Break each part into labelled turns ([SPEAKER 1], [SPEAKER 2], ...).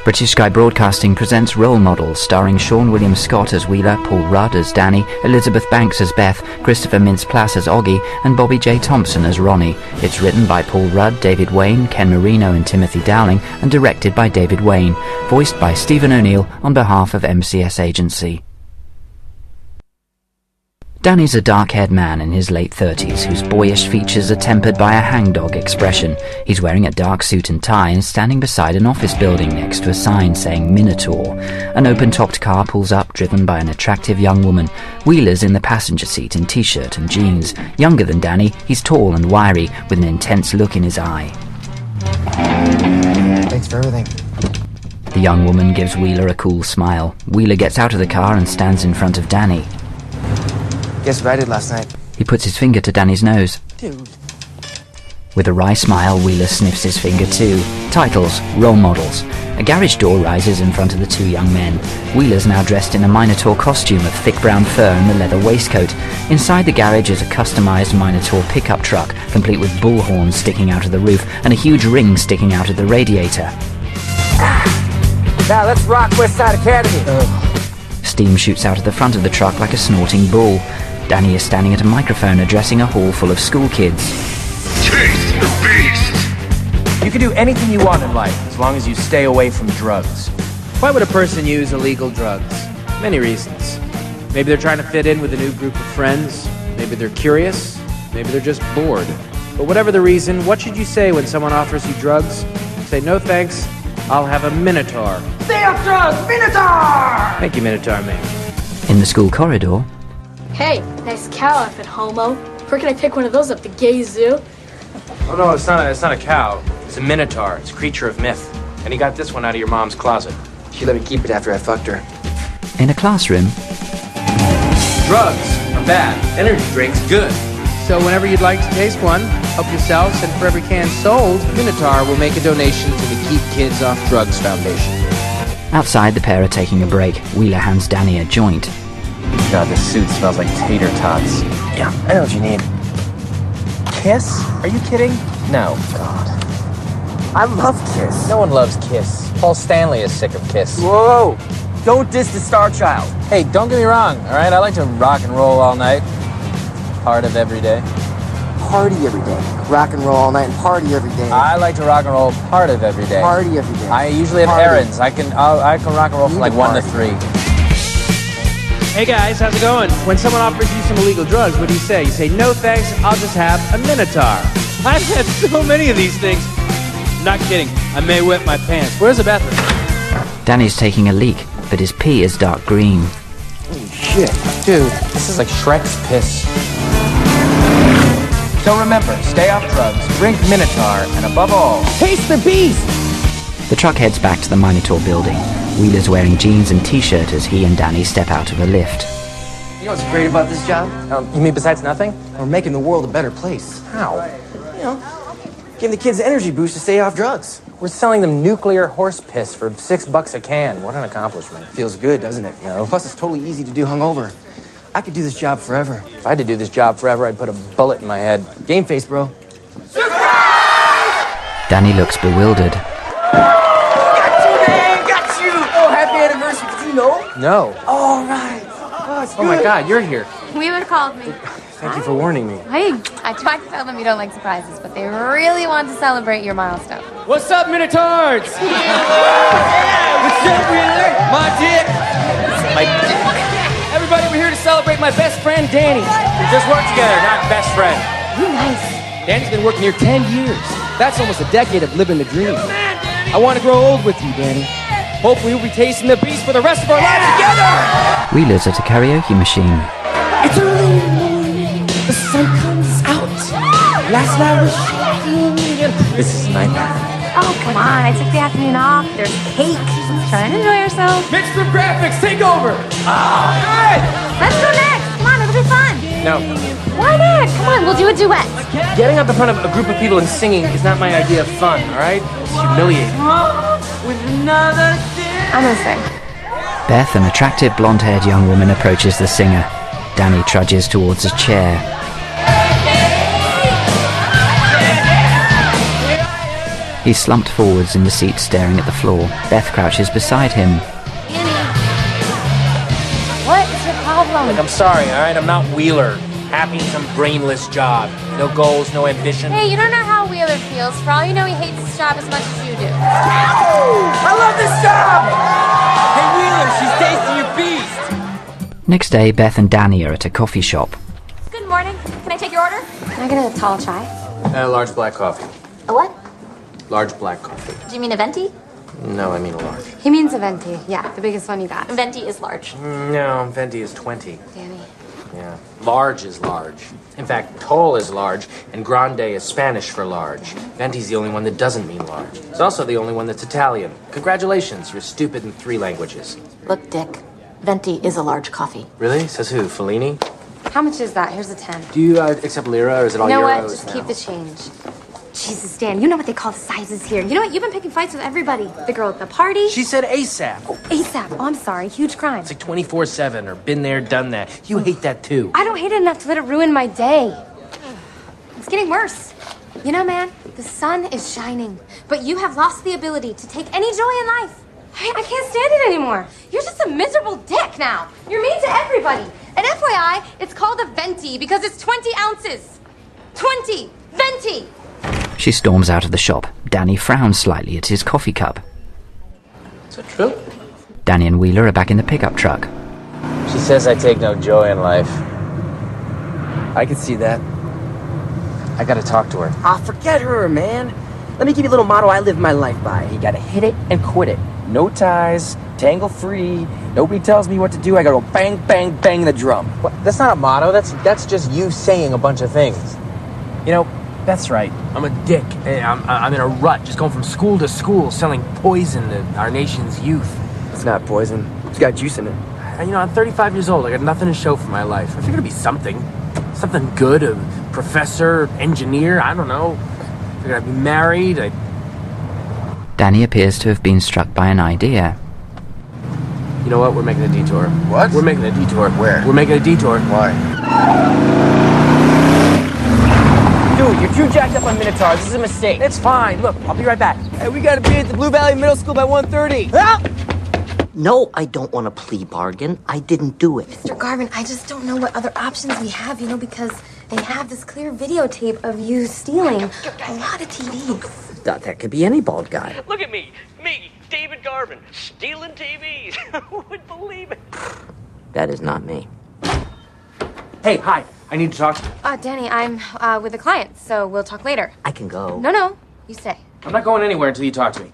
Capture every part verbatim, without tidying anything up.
[SPEAKER 1] British Sky Broadcasting presents Role Models, starring Sean William Scott as Wheeler, Paul Rudd as Danny, Elizabeth Banks as Beth, Christopher Mintz-Plasse as Oggy, and Bobby J. Thompson as Ronnie. It's written by Paul Rudd, David Wayne, Ken Marino and Timothy Dowling, and directed by David Wayne. Voiced by Stephen O'Neill on behalf of M C S Agency. Danny's a dark-haired man in his late thirties, whose boyish features are tempered by a hangdog expression. He's wearing a dark suit and tie and standing beside an office building next to a sign saying Minotaur. An open-topped car pulls up, driven by an attractive young woman. Wheeler's in the passenger seat in t-shirt and jeans. Younger than Danny, he's tall and wiry, with an intense look in his eye.
[SPEAKER 2] Thanks for everything.
[SPEAKER 1] The young woman gives Wheeler a cool smile. Wheeler gets out of the car and stands in front of Danny.
[SPEAKER 2] Guess what I did last night?
[SPEAKER 1] He puts his finger to Danny's nose.
[SPEAKER 2] Dude.
[SPEAKER 1] With a wry smile, Wheeler sniffs his finger too. Titles, Role Models. A garage door rises in front of the two young men. Wheeler's now dressed in a Minotaur costume of thick brown fur and a leather waistcoat. Inside the garage is a customised Minotaur pickup truck, complete with bull horns sticking out of the roof and a huge ring sticking out of the radiator.
[SPEAKER 2] Ah. Now let's rock Westside Academy. Ugh.
[SPEAKER 1] Steam shoots out of the front of the truck like a snorting bull. Danny is standing at a microphone addressing a hall full of school kids.
[SPEAKER 3] Chase the beast!
[SPEAKER 4] You can do anything you want in life, as long as you stay away from drugs. Why would a person use illegal drugs? Many reasons. Maybe they're trying to fit in with a new group of friends. Maybe they're curious. Maybe they're just bored. But whatever the reason, what should you say when someone offers you drugs? Say, no thanks, I'll have a Minotaur.
[SPEAKER 2] Stay off drugs, Minotaur!
[SPEAKER 4] Thank you, Minotaur man.
[SPEAKER 1] In the school corridor...
[SPEAKER 5] Hey, nice cow outfit, homo. Where can I pick one of those up, the gay zoo?
[SPEAKER 4] Oh no, it's not a, it's not a cow. It's a Minotaur. It's a creature of myth. And he got this one out of your mom's closet.
[SPEAKER 2] She let me keep it after I fucked her.
[SPEAKER 1] In a classroom...
[SPEAKER 4] Drugs are bad. Energy drinks good. So whenever you'd like to taste one, help yourselves, and for every can sold, Minotaur will make a donation to the Keep Kids Off Drugs Foundation.
[SPEAKER 1] Outside, the pair are taking a break. Wheeler hands Danny a joint.
[SPEAKER 4] God, this suit smells like tater tots.
[SPEAKER 2] Yeah, I know what you need.
[SPEAKER 4] Kiss? Are you kidding? No. God.
[SPEAKER 2] I love Kiss.
[SPEAKER 4] No one loves Kiss. Paul Stanley is sick of Kiss.
[SPEAKER 2] Whoa! Don't diss the Star Child.
[SPEAKER 4] Hey, don't get me wrong, all right? I like to rock and roll all night. Part of every day.
[SPEAKER 2] Party every day. Rock and roll all night and party every day.
[SPEAKER 4] I like to rock and roll part of every day.
[SPEAKER 2] Party every day.
[SPEAKER 4] I usually have
[SPEAKER 2] Party.
[SPEAKER 4] errands. I can I'll, I can rock and roll from like one to three. Hey guys, how's it going? When someone offers you some illegal drugs, what do you say? You say, no thanks, I'll just have a Minotaur. I've had so many of these things. Not kidding, I may wet my pants. Where's the bathroom?
[SPEAKER 1] Danny's taking a leak, but his pee is dark green.
[SPEAKER 2] Holy shit. Dude,
[SPEAKER 4] this is like Shrek's piss. So remember, stay off drugs, drink Minotaur, and above all, taste the beast!
[SPEAKER 1] The truck heads back to the Minotaur building. Wheeler's wearing jeans and t-shirt as he and Danny step out of a lift.
[SPEAKER 2] You know what's great about this job?
[SPEAKER 4] Um, you mean besides nothing?
[SPEAKER 2] We're making the world a better place.
[SPEAKER 4] How?
[SPEAKER 2] You know, giving the kids an energy boost to stay off drugs.
[SPEAKER 4] We're selling them nuclear horse piss for six bucks a can. What an accomplishment.
[SPEAKER 2] Feels good, doesn't it?
[SPEAKER 4] No.
[SPEAKER 2] Plus, it's totally easy to do hungover. I could do this job forever.
[SPEAKER 4] If I had to do this job forever, I'd put a bullet in my head.
[SPEAKER 2] Game face, bro.
[SPEAKER 1] Danny looks bewildered.
[SPEAKER 2] Happy anniversary, did you know?
[SPEAKER 4] No.
[SPEAKER 2] All right. Oh, it's
[SPEAKER 4] Oh my God, you're here.
[SPEAKER 6] We would have called me.
[SPEAKER 4] Thank you for warning me.
[SPEAKER 6] Hey, I tried to tell them you don't like surprises, but they really want to celebrate your milestone.
[SPEAKER 4] What's up, Minotaurs? What's up, Wheeler? My dick. My dick. Everybody, we're here to celebrate my best friend, Danny. We just work together, not best friend.
[SPEAKER 6] You nice.
[SPEAKER 4] Danny's been working here ten years. That's almost a decade of living the dream. I want to grow old with you, Danny. Hopefully we'll be tasting the beast for the rest of our lives together!
[SPEAKER 1] Wheeler's at a karaoke machine.
[SPEAKER 2] It's early in the morning. The sun comes out. Last night was shocking.
[SPEAKER 4] This is a nightmare.
[SPEAKER 6] Oh, come on. I took the afternoon off. There's cake. Let's try and enjoy ourselves.
[SPEAKER 4] Mixed from graphics, take over! Oh, good!
[SPEAKER 6] Let's go next. Come on, it'll be fun.
[SPEAKER 4] No.
[SPEAKER 6] Why not? Come on, we'll do a duet.
[SPEAKER 4] Getting up in front of a group of people and singing is not my idea of fun, all right? It's humiliating.
[SPEAKER 2] With another
[SPEAKER 6] I'm gonna sing.
[SPEAKER 1] Beth, an attractive blonde-haired young woman, approaches the singer. Danny trudges towards a chair. He's slumped forwards in the seat staring at the floor. Beth crouches beside him.
[SPEAKER 6] What is your problem?
[SPEAKER 4] Look, I'm sorry, all right? I'm not Wheeler. Happy in some brainless job. No goals, no ambition.
[SPEAKER 6] Hey, you don't know how Wheeler feels. For all you know, he hates his job as much as you do.
[SPEAKER 2] I love this job! Hey, Wheeler, she's tasting your beast!
[SPEAKER 1] Next day, Beth and Danny are at a coffee shop.
[SPEAKER 6] Good morning. Can I take your order? Can I get a tall chai?
[SPEAKER 4] A large black coffee.
[SPEAKER 6] A what?
[SPEAKER 4] Large black coffee.
[SPEAKER 6] Do you mean a venti?
[SPEAKER 4] No, I mean a large.
[SPEAKER 6] He means a venti. Yeah, the biggest one you got. Venti is large.
[SPEAKER 4] No, venti is twenty.
[SPEAKER 6] Danny.
[SPEAKER 4] Yeah. Large is large. In fact, tall is large, and grande is Spanish for large. Venti's the only one that doesn't mean large. It's also the only one that's Italian. Congratulations, you're stupid in three languages.
[SPEAKER 7] Look, Dick, venti is a large coffee.
[SPEAKER 4] Really? Says who? Fellini?
[SPEAKER 6] How much is that? Here's a ten.
[SPEAKER 4] Do you uh, accept lira, or is it all
[SPEAKER 6] You know
[SPEAKER 4] euros
[SPEAKER 6] what? Just
[SPEAKER 4] now?
[SPEAKER 6] keep the change. Jesus, Dan, you know what they call the sizes here. You know what? You've been picking fights with everybody. The girl at the party.
[SPEAKER 4] She said ASAP.
[SPEAKER 6] ASAP. Oh, I'm sorry. Huge crime.
[SPEAKER 4] It's like twenty-four seven, or been there, done that. You hate that too.
[SPEAKER 6] I don't hate it enough to let it ruin my day. It's getting worse. You know, man, the sun is shining, but you have lost the ability to take any joy in life. I, I can't stand it anymore. You're just a miserable dick now. You're mean to everybody. And F Y I, it's called a venti because it's twenty ounces. twenty. Venti.
[SPEAKER 1] She storms out of the shop. Danny frowns slightly at his coffee cup.
[SPEAKER 4] Is that true?
[SPEAKER 1] Danny and Wheeler are back in the pickup truck.
[SPEAKER 4] She says I take no joy in life.
[SPEAKER 2] I can see that.
[SPEAKER 4] I gotta talk to her.
[SPEAKER 2] Ah, forget her, man. Let me give you a little motto I live my life by. You gotta hit it and quit it. No ties, tangle free. Nobody tells me what to do. I gotta go bang, bang, bang the drum.
[SPEAKER 4] What? That's not a motto. That's that's just you saying a bunch of things. You know, Beth's right. I'm a dick. I'm, I'm in a rut, just going from school to school, selling poison to our nation's youth.
[SPEAKER 2] It's not poison. It's got juice in it.
[SPEAKER 4] And, you know, I'm thirty-five years old. I got nothing to show for my life. I figured it'd be something. Something good. A professor, engineer, I don't know. I figured I'd be married. I'd...
[SPEAKER 1] Danny appears to have been struck by an idea.
[SPEAKER 4] You know what? We're making a detour.
[SPEAKER 3] What?
[SPEAKER 4] We're making a detour.
[SPEAKER 3] Where?
[SPEAKER 4] We're making a detour.
[SPEAKER 3] Why?
[SPEAKER 2] Dude, you're too jacked up on Minotaurs. This is a mistake. It's fine. Look, I'll be right back. Hey, we gotta be at the Blue Valley Middle School by one thirty. Ah!
[SPEAKER 7] No, I don't want a plea bargain. I didn't do it.
[SPEAKER 6] Mister Garvin, I just don't know what other options we have, you know, because they have this clear videotape of you stealing a lot of T Vs.
[SPEAKER 7] That, that could be any bald guy.
[SPEAKER 8] Look at me, me, David Garvin, stealing T Vs. Who would believe it?
[SPEAKER 7] That is not me.
[SPEAKER 4] Hey, hi. I need to talk to you.
[SPEAKER 6] Uh, Danny, I'm uh, with a client, so we'll talk later.
[SPEAKER 7] I can go.
[SPEAKER 6] No, no, you stay.
[SPEAKER 4] I'm not going anywhere until you talk to me.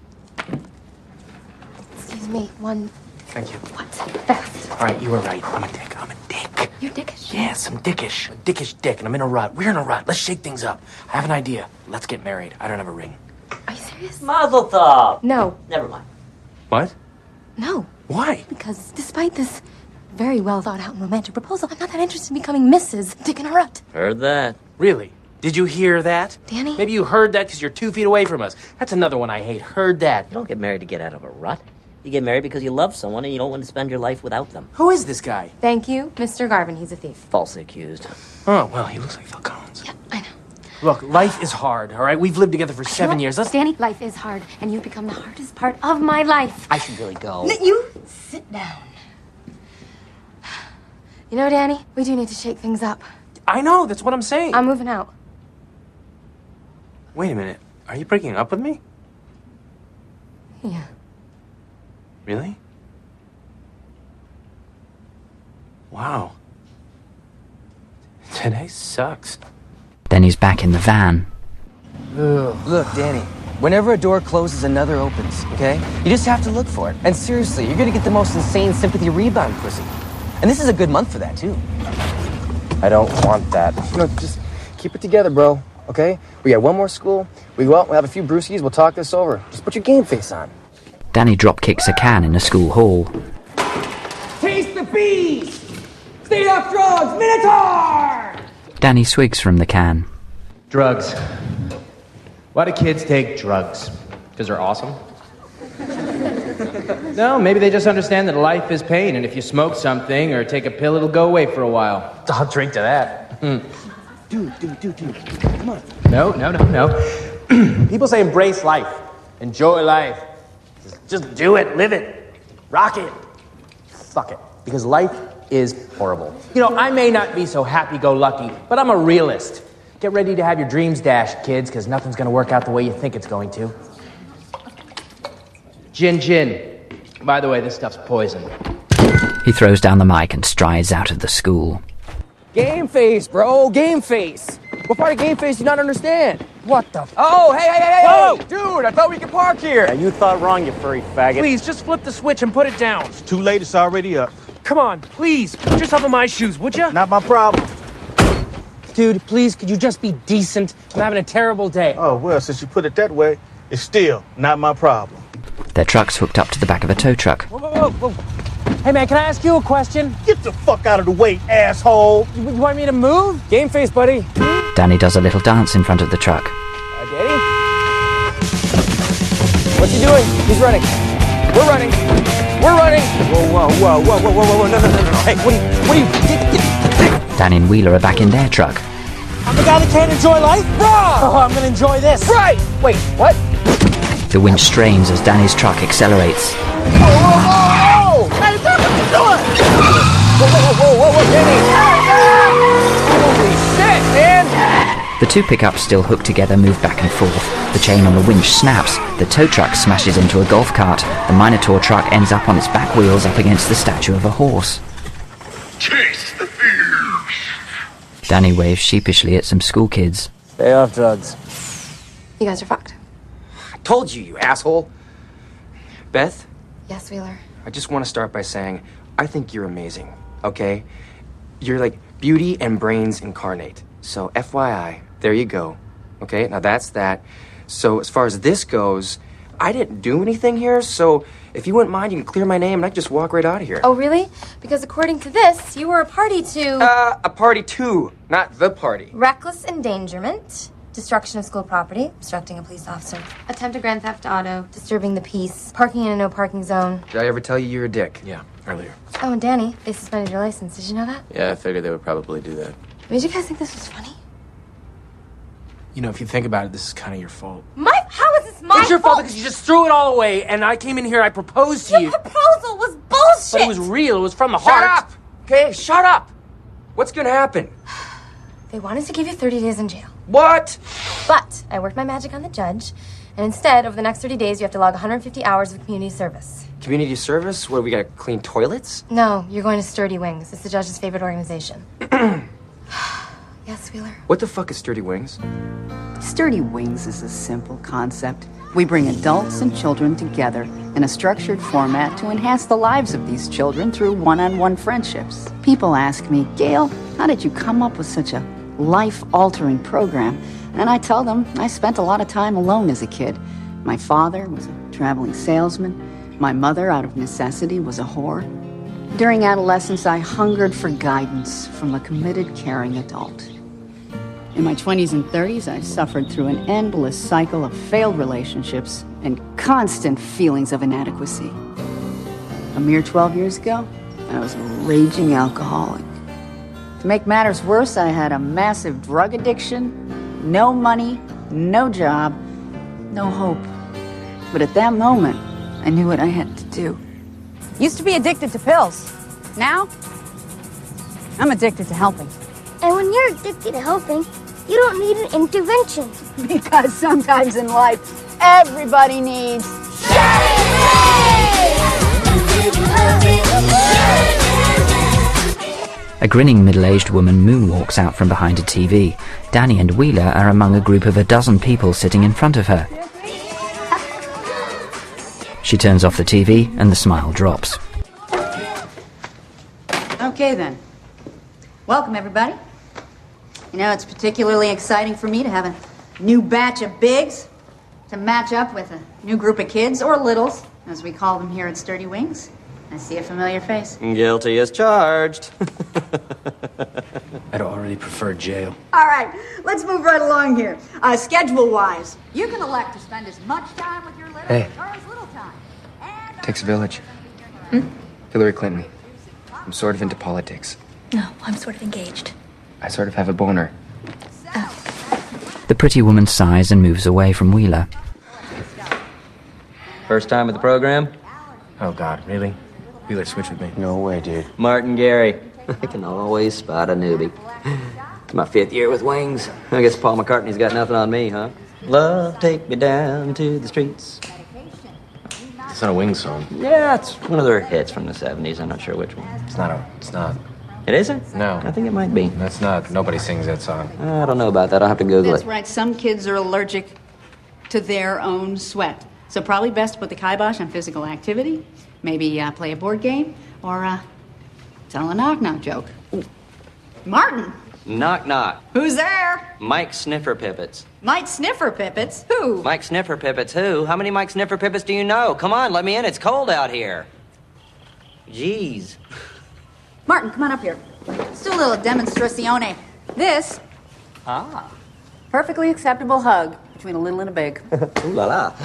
[SPEAKER 6] Excuse me, one...
[SPEAKER 4] Thank you.
[SPEAKER 6] What? Fast.
[SPEAKER 4] All right, you were right. I'm a dick. I'm a dick.
[SPEAKER 6] You're dickish.
[SPEAKER 4] Yes, I'm dickish. A dickish dick, and I'm in a rut. We're in a rut. Let's shake things up. I have an idea. Let's get married. I don't have a ring.
[SPEAKER 6] Are you serious?
[SPEAKER 7] Mazel tov.
[SPEAKER 6] No.
[SPEAKER 7] Never mind.
[SPEAKER 4] What?
[SPEAKER 6] No.
[SPEAKER 4] Why?
[SPEAKER 6] Because despite this very well thought out and romantic proposal, I'm not that interested in becoming Missus Dick in a Rut.
[SPEAKER 7] Heard that.
[SPEAKER 4] Really? Did you hear that?
[SPEAKER 6] Danny?
[SPEAKER 4] Maybe you heard that because you're two feet away from us. That's another one I hate. Heard that.
[SPEAKER 7] You don't get married to get out of a rut. You get married because you love someone and you don't want to spend your life without them.
[SPEAKER 4] Who is this guy?
[SPEAKER 6] Thank you, Mister Garvin. He's a thief.
[SPEAKER 7] Falsely accused.
[SPEAKER 4] Oh, well, he looks like Phil Collins.
[SPEAKER 6] Yeah, I know.
[SPEAKER 4] Look, life is hard, all right? We've lived together for seven
[SPEAKER 6] No,
[SPEAKER 4] years. Let's...
[SPEAKER 6] Danny, life is hard, and you've become the hardest part of my life.
[SPEAKER 7] I should really go.
[SPEAKER 6] N- You sit down. You know, Danny, we do need to shake things up.
[SPEAKER 4] I know, that's what I'm saying.
[SPEAKER 6] I'm moving out.
[SPEAKER 4] Wait a minute. Are you breaking up with me?
[SPEAKER 6] Yeah.
[SPEAKER 4] Really? Wow. Today sucks.
[SPEAKER 1] Then he's back in the van.
[SPEAKER 2] Look, Danny, whenever a door closes, another opens, okay? You just have to look for it. And seriously, you're gonna get the most insane sympathy rebound pussy. And this is a good month for that, too.
[SPEAKER 4] I don't want that.
[SPEAKER 2] No, just keep it together, bro, okay? We got one more school. We go out, we'll have a few brewskis, we'll talk this over. Just put your game face on.
[SPEAKER 1] Danny drop kicks a can in a school hall.
[SPEAKER 2] Taste the beast! Stay off drugs, Minotaur!
[SPEAKER 1] Danny swigs from the can.
[SPEAKER 9] Drugs. Why do kids take drugs? Because they're awesome? No, maybe they just understand that life is pain, and if you smoke something or take a pill, it'll go away for a while.
[SPEAKER 4] I'll drink to that.
[SPEAKER 9] Mm.
[SPEAKER 2] Dude, dude, dude, dude, come on.
[SPEAKER 9] No, no, no, no. People say embrace life, enjoy life. Just, just do it, live it, rock it. Fuck it, because life is horrible. You know, I may not be so happy-go-lucky, but I'm a realist. Get ready to have your dreams dashed, kids, because nothing's going to work out the way you think it's going to. Gin, gin. By the way, this stuff's poison.
[SPEAKER 1] He throws down the mic and strides out of the school.
[SPEAKER 2] Game face, bro, game face. What part of game face do you not understand?
[SPEAKER 9] What the f-
[SPEAKER 2] Oh, hey, hey, hey,
[SPEAKER 9] Whoa!
[SPEAKER 2] hey! Dude, I thought we could park here.
[SPEAKER 10] Yeah, you thought wrong, you furry faggot.
[SPEAKER 9] Please, just flip the switch and put it down.
[SPEAKER 10] It's too late, it's already up.
[SPEAKER 9] Come on, please, put yourself in my shoes, would you?
[SPEAKER 10] Not my problem.
[SPEAKER 9] Dude, please, could you just be decent? I'm having a terrible day.
[SPEAKER 10] Oh, well, since you put it that way, it's still not my problem.
[SPEAKER 1] Their truck's hooked up to the back of a tow truck.
[SPEAKER 9] Whoa, whoa, whoa, whoa. Hey, man, can I ask you a question?
[SPEAKER 10] Get the fuck out of the way, asshole!
[SPEAKER 9] You, you want me to move?
[SPEAKER 2] Game face, buddy.
[SPEAKER 1] Danny does a little dance in front of the truck.
[SPEAKER 2] Uh, Danny? What's he doing? He's running. We're running. We're running. Whoa, whoa, whoa, whoa, whoa, whoa, whoa, no, no, no, no. Hey, what are you, what are you, get, get.
[SPEAKER 1] Danny and Wheeler are back in their truck.
[SPEAKER 9] I'm the guy that can't enjoy life?
[SPEAKER 2] Wrong!
[SPEAKER 9] Oh, I'm gonna enjoy this.
[SPEAKER 2] Right! Wait, what?
[SPEAKER 1] The winch strains as Danny's truck accelerates.
[SPEAKER 2] Whoa, whoa, whoa, whoa! Hey, what are you doing? Whoa, whoa, whoa, whoa, whoa, Danny! Holy shit, man!
[SPEAKER 1] The two pickups, still hooked together, move back and forth. The chain on the winch snaps. The tow truck smashes into a golf cart. The Minotaur truck ends up on its back wheels up against the statue of a horse.
[SPEAKER 3] Chase the beast.
[SPEAKER 1] Danny waves sheepishly at some school kids.
[SPEAKER 2] Stay off drugs.
[SPEAKER 6] You guys are fucked.
[SPEAKER 2] I told you, you asshole. Beth,
[SPEAKER 6] Yes, Wheeler.
[SPEAKER 2] I just want to start by saying, I think you're amazing, okay? You're like beauty and brains incarnate. So F Y I, there you go. Okay, now that's that. So as far as this goes, I didn't do anything here, so if you wouldn't mind, you can clear my name and I can just walk right out of here.
[SPEAKER 6] Oh, really? Because according to this, you were a party to...
[SPEAKER 2] Uh, a party too, not the party.
[SPEAKER 6] reckless endangerment, destruction of school property, obstructing a police officer, attempted grand theft auto, disturbing the peace, parking in a no parking zone.
[SPEAKER 2] Did I ever tell you you're a dick?
[SPEAKER 4] Yeah, earlier.
[SPEAKER 6] Oh, and Danny, they suspended your license. Did you know that?
[SPEAKER 4] Yeah, I figured they would probably do that.
[SPEAKER 6] Did you guys think this was funny?
[SPEAKER 9] You know, if you think about it, this is kind of your fault.
[SPEAKER 6] My... How is this my
[SPEAKER 9] It's your fault because you just threw it all away, and I came in here, I proposed to
[SPEAKER 6] Your
[SPEAKER 9] you.
[SPEAKER 6] proposal was bullshit!
[SPEAKER 9] But it was real, it was from the
[SPEAKER 2] Shut
[SPEAKER 9] heart.
[SPEAKER 2] up! Okay, shut up! What's gonna happen?
[SPEAKER 6] They wanted to give you thirty days in jail.
[SPEAKER 2] What?
[SPEAKER 6] But I worked my magic on the judge, and instead, over the next thirty days, you have to log one hundred fifty hours of community service.
[SPEAKER 2] Community service? Where we gotta clean toilets?
[SPEAKER 6] No, you're going to Sturdy Wings. It's the judge's favorite organization. Yes, Wheeler?
[SPEAKER 2] What the fuck is Sturdy Wings?
[SPEAKER 11] Sturdy Wings is a simple concept. We bring adults and children together in a structured format to enhance the lives of these children through one-on-one friendships. People ask me, Gail, how did you come up with such a life-altering program? And I tell them I spent a lot of time alone as a kid. My father was a traveling salesman. My mother, out of necessity, was a whore. During adolescence, I hungered for guidance from a committed, caring adult. In my twenties and thirties, I suffered through an endless cycle of failed relationships and constant feelings of inadequacy. A mere twelve years ago, I was a raging alcoholic. To make matters worse, I had a massive drug addiction, no money, no job, no hope. But at that moment, I knew what I had to do.
[SPEAKER 12] Used to be addicted to pills. Now, I'm addicted to helping.
[SPEAKER 13] And when you're addicted to helping, you don't need an intervention.
[SPEAKER 11] Because sometimes in life, everybody needs...
[SPEAKER 1] A grinning middle-aged woman moonwalks out from behind a T V. Danny and Wheeler are among a group of a dozen people sitting in front of her. She turns off the T V and the smile drops.
[SPEAKER 11] Okay, then. Welcome, everybody. You know, it's particularly exciting for me to have a new batch of bigs to match up with a new group of kids, or littles, as we call them here at Sturdy Wings. I see a familiar face.
[SPEAKER 7] Guilty as charged.
[SPEAKER 9] I'd already prefer jail.
[SPEAKER 11] All right, let's move right along here. Uh, schedule-wise, you can elect to spend as much time with your littles
[SPEAKER 2] Hey.
[SPEAKER 11] or as little time.
[SPEAKER 2] Takes a village. Hmm? Hillary Clinton. I'm sort of into politics.
[SPEAKER 14] No, I'm sort of engaged.
[SPEAKER 2] I sort of have a boner.
[SPEAKER 1] The The pretty woman sighs and moves away from Wheeler.
[SPEAKER 14] First time at the program?
[SPEAKER 4] Oh, God, really? Wheeler, switch with me.
[SPEAKER 2] No way, dude.
[SPEAKER 14] Martin Gary. I can always spot a newbie. It's my fifth year with Wings. I guess Paul McCartney's got nothing on me, huh? Love, take me down to the streets.
[SPEAKER 4] It's not a Wings song.
[SPEAKER 14] Yeah, it's one of their hits from the seventies. I'm not sure which one.
[SPEAKER 4] It's not a... It's not.
[SPEAKER 14] It isn't?
[SPEAKER 4] No.
[SPEAKER 14] I think it might be.
[SPEAKER 4] That's not. Nobody sings that song.
[SPEAKER 14] I don't know about that. I'll have to Google
[SPEAKER 11] That's
[SPEAKER 14] it.
[SPEAKER 11] right. Some kids are allergic to their own sweat. So probably best to put the kibosh on physical activity. Maybe uh, play a board game or uh, tell a knock-knock joke. Ooh. Martin!
[SPEAKER 14] Knock, knock.
[SPEAKER 11] Who's there?
[SPEAKER 14] Mike Sniffer Pippets.
[SPEAKER 11] Mike Sniffer Pippets? Who?
[SPEAKER 14] Mike Sniffer Pippets who? How many Mike Sniffer Pippets do you know? Come on, let me in. It's cold out here. Jeez.
[SPEAKER 11] Martin, come on up here. Let's do a little demonstrazione. This,
[SPEAKER 14] Ah.
[SPEAKER 11] perfectly acceptable hug between a little and a big.
[SPEAKER 14] Ooh la la.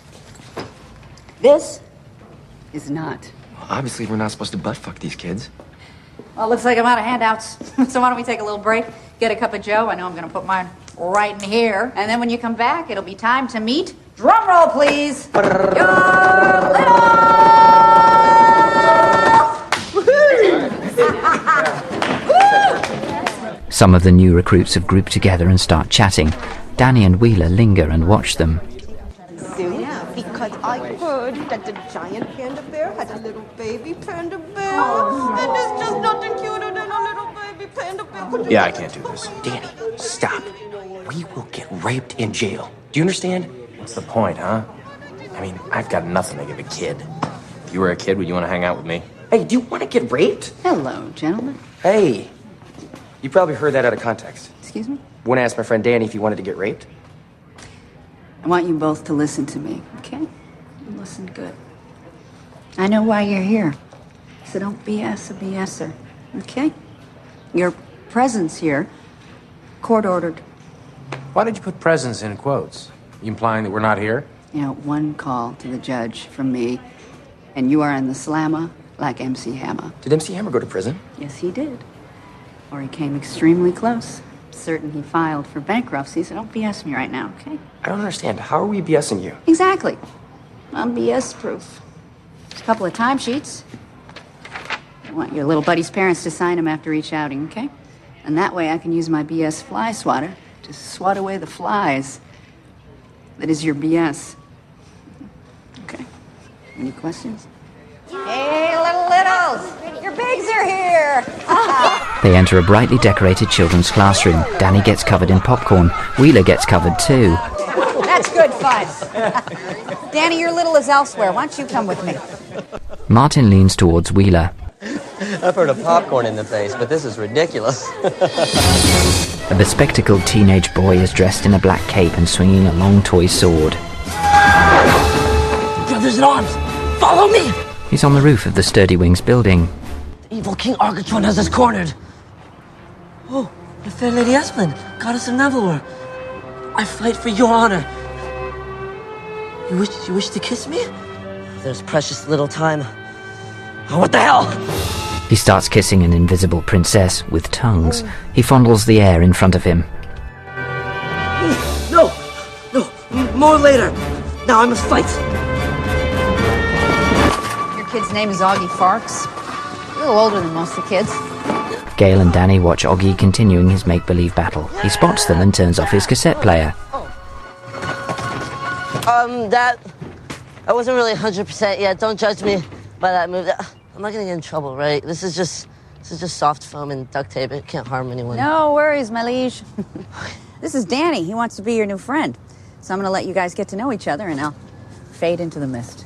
[SPEAKER 11] This is not.
[SPEAKER 2] Obviously, we're not supposed to butt fuck these kids.
[SPEAKER 11] Well, looks like I'm out of handouts. So why don't we take a little break, get a cup of Joe. I know I'm going to put mine right in here. And then when you come back, it'll be time to meet. Drum roll, please. Your
[SPEAKER 1] Some of the new recruits have grouped together and start chatting. Danny and Wheeler linger and watch them.
[SPEAKER 15] Yeah, because I heard that the giant panda bear had a little baby panda bear. Oh, and there's just nothing cuter than a little baby panda bear. Could you
[SPEAKER 4] Yeah, I can't do this.
[SPEAKER 2] Danny, stop. We will get raped in jail. Do you understand?
[SPEAKER 4] What's the point, huh? I mean, I've got nothing to give a kid. If you were a kid, would you want to hang out with me?
[SPEAKER 2] Hey, do you want to get raped?
[SPEAKER 11] Hello, gentlemen.
[SPEAKER 2] Hey. You probably heard that out of context.
[SPEAKER 11] Excuse me?
[SPEAKER 2] When I asked my friend Danny if he wanted to get raped.
[SPEAKER 11] I want you both to listen to me, okay? Listen good. I know why you're here, so don't B S a BSer, okay? Your presence here, court ordered.
[SPEAKER 4] Why did you put presents in quotes? You implying that we're not here?
[SPEAKER 11] You know, one call to the judge from me, and you are in the slammer like M C Hammer.
[SPEAKER 2] Did M C Hammer go to prison?
[SPEAKER 11] Yes, he did. Or he came extremely close. Certain he filed for bankruptcy, so don't B S me right now, okay?
[SPEAKER 2] I don't understand. How are we BSing you?
[SPEAKER 11] Exactly. I'm B S proof. Just a couple of timesheets. I want your little buddy's parents to sign them after each outing, okay? And that way I can use my B S fly swatter to swat away the flies. That is your B S. Okay. Any questions? Hey, little littles! Your bigs are here!
[SPEAKER 1] They enter a brightly decorated children's classroom. Danny gets covered in popcorn. Wheeler gets covered too.
[SPEAKER 12] That's good fun. Danny, your little is elsewhere. Why don't you come with me?
[SPEAKER 1] Martin leans towards Wheeler.
[SPEAKER 14] I've heard of popcorn in the face, but this is ridiculous.
[SPEAKER 1] A bespectacled teenage boy is dressed in a black cape and swinging a long toy sword.
[SPEAKER 16] Brothers in arms, follow me!
[SPEAKER 1] He's on the roof of the Sturdy Wings building.
[SPEAKER 16] The evil King Argatron has us cornered. Oh, the fair Lady Esplin, goddess of Nevelor. I fight for your honor. You wish you wish to kiss me? There's precious little time. Oh, what the hell?
[SPEAKER 1] He starts kissing an invisible princess with tongues. He fondles the air in front of him.
[SPEAKER 16] No! No! M- more later! Now I must fight!
[SPEAKER 12] Your kid's name is Augie Farks. A little older than most of the kids.
[SPEAKER 1] Gail and Danny watch Augie continuing his make-believe battle. He spots them and turns off his cassette player.
[SPEAKER 16] Um, that... I wasn't really one hundred percent yet. Don't judge me by that move. I'm not gonna get in trouble, right? This is just... This is just soft foam and duct tape. It can't harm anyone.
[SPEAKER 12] No worries, my liege. This is Danny. He wants to be your new friend. So I'm going to let you guys get to know each other, and I'll fade into the mist.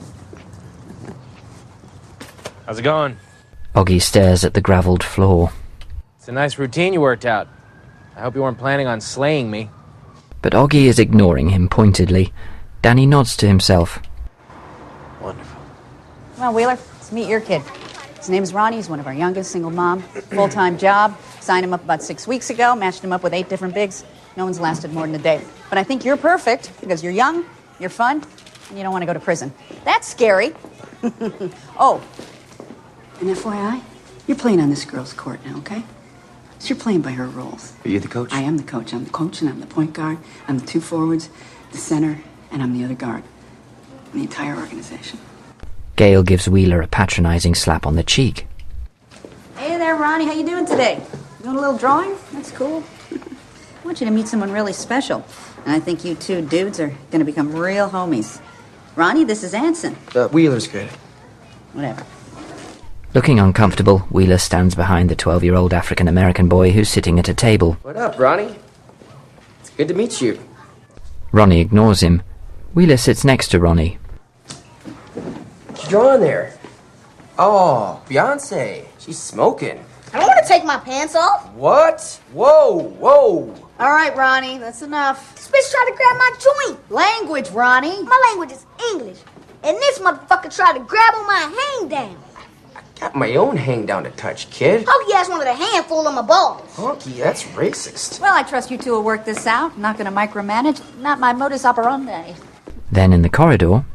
[SPEAKER 4] How's it going?
[SPEAKER 1] Augie stares at the gravelled floor.
[SPEAKER 4] It's a nice routine you worked out. I hope you weren't planning on slaying me.
[SPEAKER 1] But Augie is ignoring him pointedly. Danny nods to himself.
[SPEAKER 4] Wonderful.
[SPEAKER 12] Come on, Wheeler. Let's meet your kid. His name's Ronnie. He's one of our youngest, single mom. Full-time job. Signed him up about six weeks ago. Matched him up with eight different bigs. No one's lasted more than a day. But I think you're perfect because you're young, you're fun, and you don't want to go to prison. That's scary. Oh,
[SPEAKER 11] and F Y I, you're playing on this girl's court now, okay? She's playing by her rules.
[SPEAKER 2] Are you the coach?
[SPEAKER 11] I am the coach. I'm the coach and I'm the point guard. I'm the two forwards, the center, and I'm the other guard. The entire organization.
[SPEAKER 1] Gail gives Wheeler a patronizing slap on the cheek.
[SPEAKER 12] Hey there, Ronnie. How you doing today? Doing a little drawing? That's cool. I want you to meet someone really special. And I think you two dudes are going to become real homies. Ronnie, this is Anson.
[SPEAKER 2] Uh, Wheeler's good.
[SPEAKER 12] Whatever.
[SPEAKER 1] Looking uncomfortable, Wheeler stands behind the twelve-year-old African-American boy who's sitting at a table.
[SPEAKER 2] What up, Ronnie? It's good to meet you.
[SPEAKER 1] Ronnie ignores him. Wheeler sits next to Ronnie.
[SPEAKER 2] What you drawing there? Oh, Beyonce. She's smoking.
[SPEAKER 13] I don't want to take my pants off.
[SPEAKER 2] What? Whoa, whoa.
[SPEAKER 12] All right, Ronnie, that's enough.
[SPEAKER 13] This bitch tried to grab my joint.
[SPEAKER 12] Language, Ronnie.
[SPEAKER 13] My language is English. And this motherfucker tried to grab on my hang down.
[SPEAKER 2] Got my own hang down to touch, kid.
[SPEAKER 13] Honky ass wanted a handful of my balls.
[SPEAKER 2] Honky, that's racist.
[SPEAKER 12] Well, I trust you two will work this out. I'm not going to micromanage. Not my modus operandi.
[SPEAKER 1] Then in the corridor...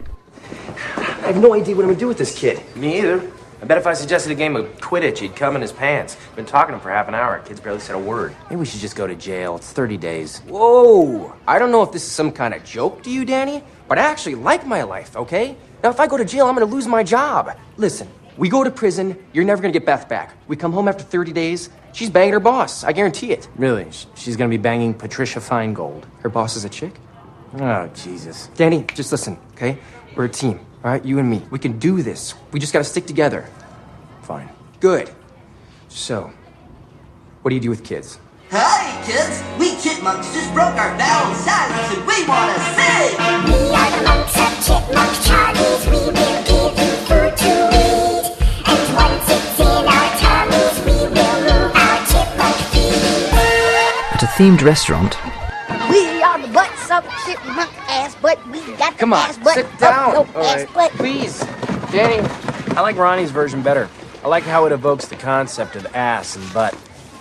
[SPEAKER 2] I have no idea what I'm gonna do with this kid.
[SPEAKER 4] Me either. I bet if I suggested a game of Quidditch, he'd come in his pants. Been talking to him for half an hour. Kid's barely said a word. Maybe we should just go to jail. It's thirty days.
[SPEAKER 2] Whoa! I don't know if this is some kind of joke to you, Danny, but I actually like my life, okay? Now, if I go to jail, I'm gonna lose my job. Listen, we go to prison, you're never gonna get Beth back. We come home after thirty days, she's banging her boss. I guarantee it.
[SPEAKER 4] Really? She's gonna be banging Patricia Feingold.
[SPEAKER 2] Her boss is a chick?
[SPEAKER 4] Oh, Jesus.
[SPEAKER 2] Danny, just listen, okay? We're a team, all right? You and me. We can do this. We just gotta stick together.
[SPEAKER 4] Fine.
[SPEAKER 2] Good. So, what do you do with kids?
[SPEAKER 17] Hey, kids! We chipmunks just broke our vow of silence and we want to sing! We are the monks of Chipmunk Charlie's. We will give you food to eat. And once it's in our tummies, we will move our chipmunk feet.
[SPEAKER 1] At a themed restaurant...
[SPEAKER 13] We are the butts of chipmunk ass butt. We got the
[SPEAKER 2] Come on,
[SPEAKER 13] ass butt
[SPEAKER 2] sit down.
[SPEAKER 13] of no
[SPEAKER 2] All
[SPEAKER 13] ass
[SPEAKER 2] right,
[SPEAKER 13] butt.
[SPEAKER 2] please.
[SPEAKER 4] Danny, I like Ronnie's version better. I like how it evokes the concept of ass and butt.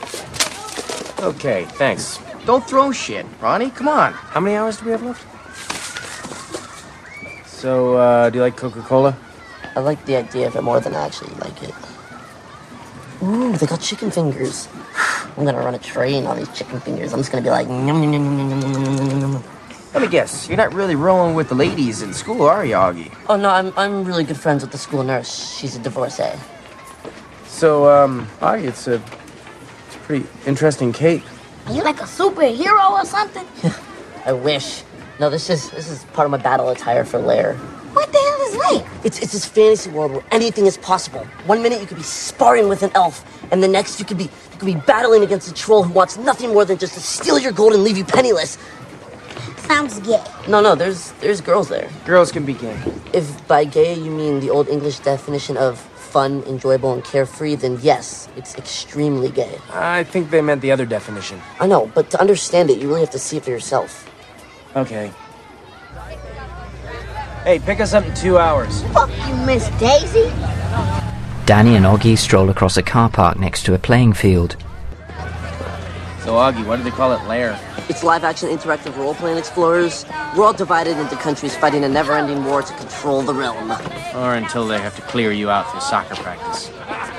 [SPEAKER 4] Okay, thanks.
[SPEAKER 2] Don't throw shit, Ronnie. Come on.
[SPEAKER 4] How many hours do we have left? So, uh, do you like Coca-Cola?
[SPEAKER 16] I like the idea of it more than I actually like it. Ooh, they got chicken fingers. I'm gonna run a train on these chicken fingers. I'm just gonna be like, yum, yum, yum, yum, yum, yum, yum, yum.
[SPEAKER 2] Let me guess. You're not really rolling with the ladies in school, are you, Augie?
[SPEAKER 16] Oh, no, I'm I'm really good friends with the school nurse. She's a divorcee.
[SPEAKER 4] So, um, Augie, it's a, it's a pretty interesting cape.
[SPEAKER 13] Are you like a superhero or something?
[SPEAKER 16] I wish. No, this is this is part of my battle attire for Lair.
[SPEAKER 13] What the hell is Lair?
[SPEAKER 16] It's it's this fantasy world where anything is possible. One minute you could be sparring with an elf, and the next you could be you could be battling against a troll who wants nothing more than just to steal your gold and leave you penniless.
[SPEAKER 13] Sounds gay.
[SPEAKER 16] No, no, there's there's girls there.
[SPEAKER 2] Girls can be gay.
[SPEAKER 16] If by gay you mean the old English definition of fun, enjoyable, and carefree, then yes, it's extremely gay.
[SPEAKER 4] I think they meant the other definition.
[SPEAKER 16] I know, but to understand it, you really have to see it for yourself.
[SPEAKER 4] Okay. Hey, pick us up in two hours.
[SPEAKER 13] Fuck you, Miss Daisy.
[SPEAKER 1] Danny and Augie stroll across a car park next to a playing field.
[SPEAKER 4] So, Augie, why do they call it Lair?
[SPEAKER 16] It's live-action interactive role-playing explorers. We're all divided into countries fighting a never-ending war to control the realm.
[SPEAKER 4] Or until they have to clear you out for soccer practice.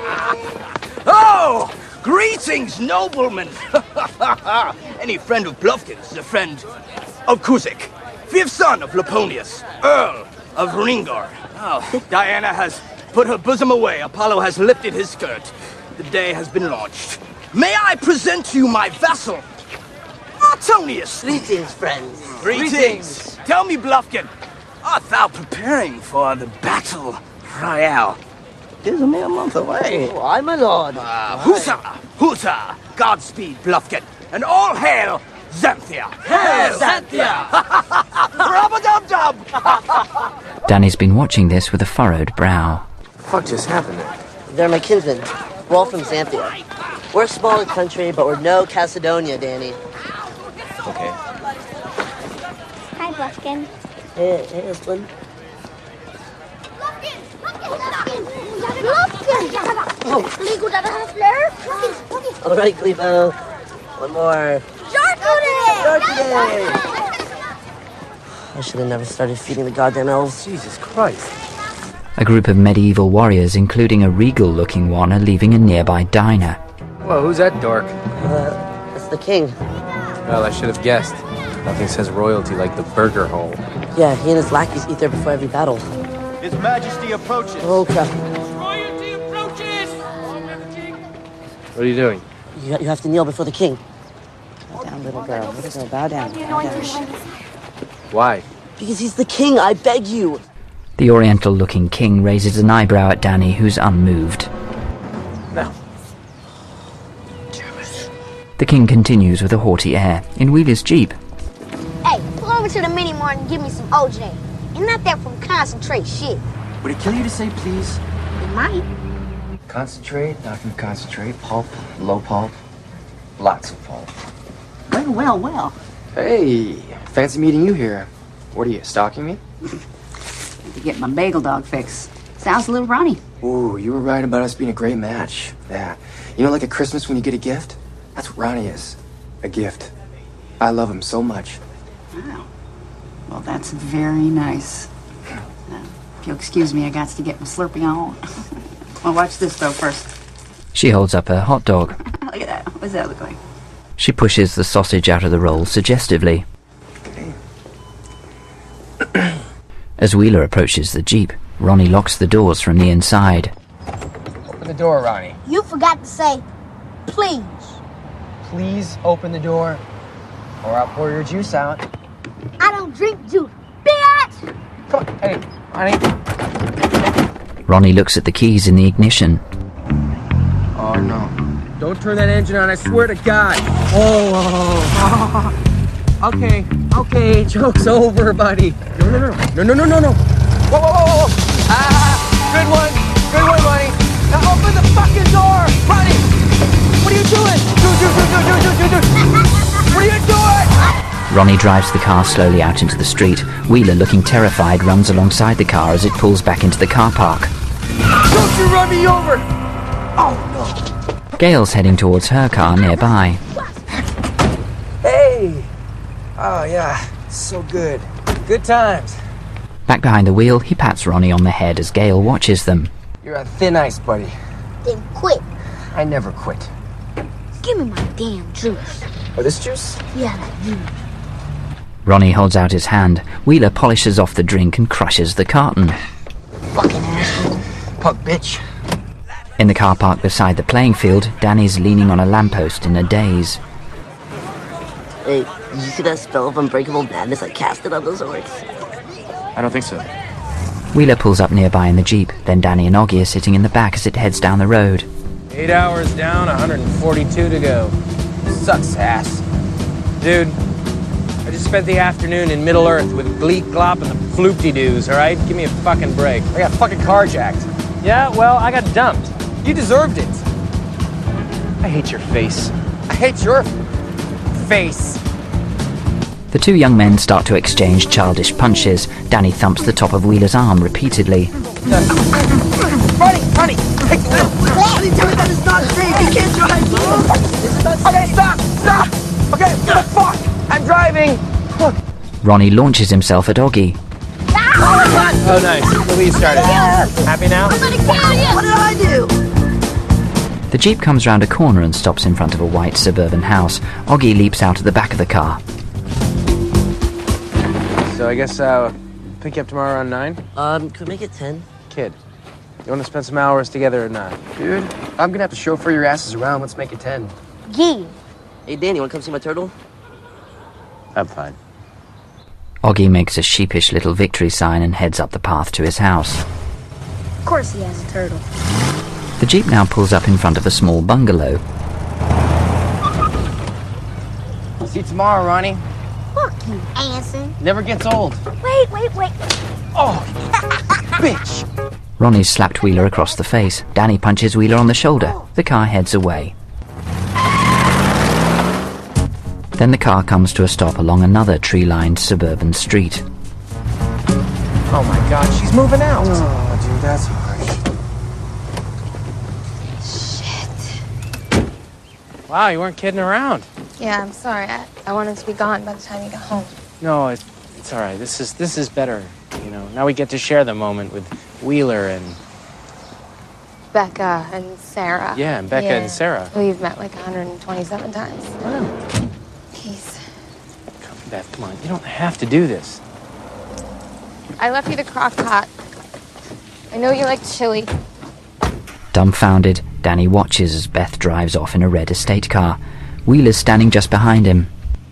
[SPEAKER 18] Oh! Greetings, noblemen! Any friend of Bluffkin's is a friend of Kuzik, fifth son of Laponius, Earl of Ringar. Oh, Diana has put her bosom away. Apollo has lifted his skirt. The day has been launched. May I present to you my vassal, Artonius?
[SPEAKER 16] Greetings, friends.
[SPEAKER 18] Greetings. Greetings. Tell me, Bluffkin, art thou preparing for the battle royale? It is a mere month away.
[SPEAKER 16] Oh, aye, my lord.
[SPEAKER 18] Uh, Husa! Husa! Godspeed, Bluffkin, and all hail Xanthia!
[SPEAKER 16] Hail Xanthia!
[SPEAKER 18] Rub-a-dub-dub!
[SPEAKER 1] Danny's been watching this with a furrowed brow.
[SPEAKER 4] What the fuck just happened there?
[SPEAKER 16] They're my kinsmen. We're all from Xanthia. We're a smaller country, but we're no Cassidonia, Danny.
[SPEAKER 4] Okay.
[SPEAKER 13] Hi, Bluffkin.
[SPEAKER 16] Hey, hey, Esplin.
[SPEAKER 13] Oh, Legal that has Lair?
[SPEAKER 16] All right, Cleo. One more. I should have never started feeding the goddamn elves.
[SPEAKER 4] Jesus Christ.
[SPEAKER 1] A group of medieval warriors, including a regal-looking one, are leaving a nearby diner.
[SPEAKER 4] Whoa, who's that dork?
[SPEAKER 16] Uh, that's the king.
[SPEAKER 4] Well, I should have guessed. Nothing says royalty like the burger hole.
[SPEAKER 16] Yeah, he and his lackeys eat there before every battle.
[SPEAKER 10] His Majesty approaches.
[SPEAKER 16] Oh, crap.
[SPEAKER 8] Royalty approaches!
[SPEAKER 4] What are you doing?
[SPEAKER 16] You, you have to kneel before the king.
[SPEAKER 12] Bow down, little girl. Little girl, bow down. Bow down.
[SPEAKER 4] Why?
[SPEAKER 16] Because he's the king, I beg you.
[SPEAKER 1] The oriental-looking king raises an eyebrow at Danny, who's unmoved.
[SPEAKER 4] No.
[SPEAKER 1] The king continues with a haughty air. In Wheeler's Jeep,
[SPEAKER 13] Hey, pull over to the mini mart and give me some O J. And not that from concentrate shit.
[SPEAKER 2] Would it kill you to say please?
[SPEAKER 13] It might.
[SPEAKER 2] Concentrate, not from concentrate. Pulp, low pulp, lots of pulp.
[SPEAKER 11] Well, well, well.
[SPEAKER 2] Hey, fancy meeting you here. What are you, stalking me?
[SPEAKER 11] To get my bagel dog fix. Sounds a little Ronnie.
[SPEAKER 2] Ooh, you were right about us being a great match. Yeah. You know, like at Christmas when you get a gift? That's what Ronnie is. A gift. I love him so much.
[SPEAKER 11] Wow. Well, that's very nice. Uh, if you'll excuse me, I got to get my Slurpee on. Well, watch this, though, first.
[SPEAKER 1] she holds up her hot dog.
[SPEAKER 11] Look at that. What does that look like?
[SPEAKER 1] She pushes the sausage out of the roll suggestively. As Wheeler approaches the Jeep, Ronnie locks the doors from the inside.
[SPEAKER 2] Open the door, Ronnie.
[SPEAKER 13] You forgot to say, please.
[SPEAKER 2] Please open the door, or I'll pour your juice out.
[SPEAKER 13] I don't drink juice, bitch!
[SPEAKER 2] Come on, hey, Ronnie.
[SPEAKER 1] Ronnie looks at the keys in the ignition.
[SPEAKER 2] Oh, no.
[SPEAKER 4] Don't turn that engine on, I swear to God. Oh, oh. Okay, okay, joke's over, buddy. No, no, no, no, no, no, no, no. Whoa, whoa, whoa, whoa. Ah, good one, good one, Ronnie. Now open the fucking door, Ronnie. What are you doing? Do, do, do, do, do, do, do, do. What are you doing?
[SPEAKER 1] Ronnie drives the car slowly out into the street. Wheeler, looking terrified, runs alongside the car as it pulls back into the car park.
[SPEAKER 4] Don't you run me over! Oh, no.
[SPEAKER 1] Gail's heading towards her car nearby.
[SPEAKER 4] Hey! Oh, yeah, so good. Good times.
[SPEAKER 1] Back behind the wheel, he pats Ronnie on the head as Gail watches them.
[SPEAKER 2] You're a thin ice, buddy.
[SPEAKER 13] Then quit.
[SPEAKER 2] I never quit.
[SPEAKER 13] Give me my damn juice.
[SPEAKER 2] Oh, this juice?
[SPEAKER 13] Yeah, that juice.
[SPEAKER 1] Ronnie holds out his hand. Wheeler polishes off the drink and crushes the carton.
[SPEAKER 2] Fucking asshole. Punk bitch.
[SPEAKER 1] In the car park beside the playing field, Danny's leaning on a lamppost in a daze.
[SPEAKER 16] Hey, did you see that spell of unbreakable madness I casted on those orcs?
[SPEAKER 4] I don't think so.
[SPEAKER 1] Wheeler pulls up nearby in the Jeep. Then Danny and Oggy are sitting in the back as it heads down the road.
[SPEAKER 4] Eight hours down, one hundred forty-two to go. Sucks ass. Dude, I just spent the afternoon in Middle-earth with Gleek Glop and the Floopty-Doos, all right? Give me a fucking break. I got fucking carjacked. Yeah, well, I got dumped. You deserved it. I hate your face. I hate your face.
[SPEAKER 1] The two young men start to exchange childish punches. Danny thumps the top of Wheeler's arm repeatedly.
[SPEAKER 4] Ronnie, Ronnie, take the wheel.
[SPEAKER 16] Ronnie, damn it, that is not safe. You can't drive.
[SPEAKER 4] Okay, stop, stop. Okay, what the fuck? I'm driving. Look.
[SPEAKER 1] Ronnie launches himself at Oggy.
[SPEAKER 4] Oh, nice. Look where you started. Happy now?
[SPEAKER 16] I'm gonna kill you. What did I do?
[SPEAKER 1] The Jeep comes round a corner and stops in front of a white suburban house. Oggy leaps out of the back of the car.
[SPEAKER 4] So I guess uh, pick you up tomorrow around nine?
[SPEAKER 16] Um, could we make it ten?
[SPEAKER 4] Kid, you want to spend some hours together or not?
[SPEAKER 2] Dude, I'm gonna have to chauffeur your asses around. Let's make it ten.
[SPEAKER 13] Gee.
[SPEAKER 16] Hey, Dan, you want to come see my turtle?
[SPEAKER 4] I'm fine.
[SPEAKER 1] Oggy makes a sheepish little victory sign and heads up the path to his house.
[SPEAKER 5] Of course he has a turtle.
[SPEAKER 1] The Jeep now pulls up in front of a small bungalow.
[SPEAKER 2] See you tomorrow, Ronnie.
[SPEAKER 13] Fuck you, Anson.
[SPEAKER 2] Never gets old.
[SPEAKER 13] Wait, wait, wait.
[SPEAKER 2] Oh, bitch.
[SPEAKER 1] Ronnie slapped Wheeler across the face. Danny punches Wheeler on the shoulder. The car heads away. Then the car comes to a stop along another tree-lined suburban street.
[SPEAKER 4] Oh my God, she's moving out.
[SPEAKER 2] Oh, dude, that's harsh.
[SPEAKER 4] Wow, you weren't kidding around.
[SPEAKER 6] Yeah, I'm sorry. I, I wanted to be gone by the time you got home.
[SPEAKER 4] No, it's, it's all right. This is this is better. You know, now we get to share the moment with Wheeler and
[SPEAKER 6] Becca and Sarah.
[SPEAKER 4] Yeah, and Becca
[SPEAKER 6] Yeah.
[SPEAKER 4] and Sarah.
[SPEAKER 6] Who you've met like one hundred twenty-seven times.
[SPEAKER 4] Wow.
[SPEAKER 6] Please.
[SPEAKER 4] Beth, come on. You don't have to do this.
[SPEAKER 6] I left you the crock pot. I know you like chili.
[SPEAKER 1] Dumbfounded, Danny watches as Beth drives off in a red estate car. Wheeler's standing just behind him.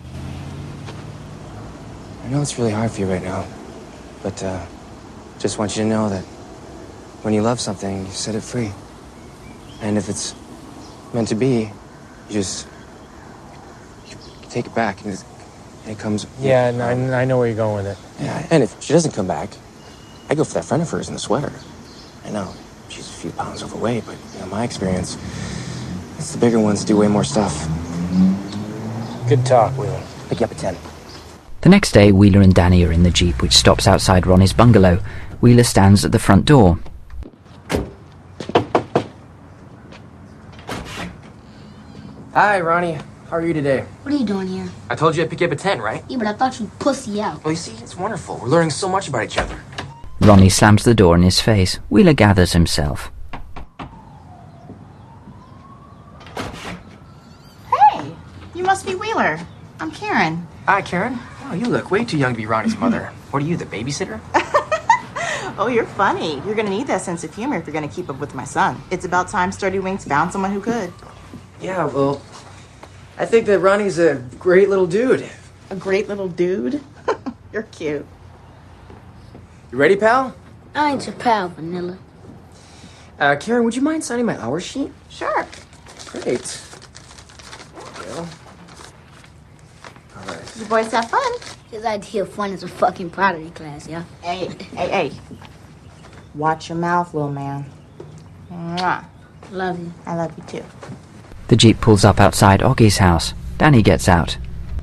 [SPEAKER 2] I know it's really hard for you right now, but uh, just want you to know that when you love something, you set it free. And if it's meant to be, you just you take it back, and, and it comes.
[SPEAKER 4] Yeah, and I, I know where you're going with it.
[SPEAKER 2] Yeah, and if she doesn't come back, I go for that friend of hers in the sweater. I know she's a few pounds overweight, but you know, my experience, it's the bigger ones do way more stuff.
[SPEAKER 4] Good talk, Wheeler.
[SPEAKER 2] Pick you up at ten.
[SPEAKER 1] The next day, Wheeler and Danny are in the Jeep, which stops outside Ronnie's bungalow. Wheeler stands at the front door.
[SPEAKER 2] Hi, Ronnie. How are you today?
[SPEAKER 13] What are you doing here?
[SPEAKER 2] I told you I'd pick you up at ten, right?
[SPEAKER 13] Yeah, but I thought you'd pussy out.
[SPEAKER 2] Well, you see, it's wonderful. We're learning so much about each other.
[SPEAKER 1] Ronnie slams the door in his face. Wheeler gathers himself.
[SPEAKER 19] Hey, you must be Wheeler. I'm Karen.
[SPEAKER 2] Hi, Karen. Oh, you look way too young to be Ronnie's mother. What are you, the babysitter?
[SPEAKER 19] Oh, you're funny. You're gonna need that sense of humor if you're gonna keep up with my son. It's about time Sturdy Wings found someone who could.
[SPEAKER 2] Yeah, well, I think that Ronnie's a great little dude.
[SPEAKER 19] A great little dude? You're cute.
[SPEAKER 2] You ready, pal?
[SPEAKER 13] I ain't your pal, Vanilla.
[SPEAKER 2] Uh, Karen, would you mind signing my hour sheet?
[SPEAKER 19] Sure.
[SPEAKER 2] Great. Well, all right.
[SPEAKER 19] You boys have fun.
[SPEAKER 13] His idea of fun is a fucking pottery class, yeah?
[SPEAKER 19] Hey, hey, hey. Watch your mouth, little man. Mwah.
[SPEAKER 13] Love you.
[SPEAKER 19] I love you, too.
[SPEAKER 1] The Jeep pulls up outside Oggie's house. Danny gets out.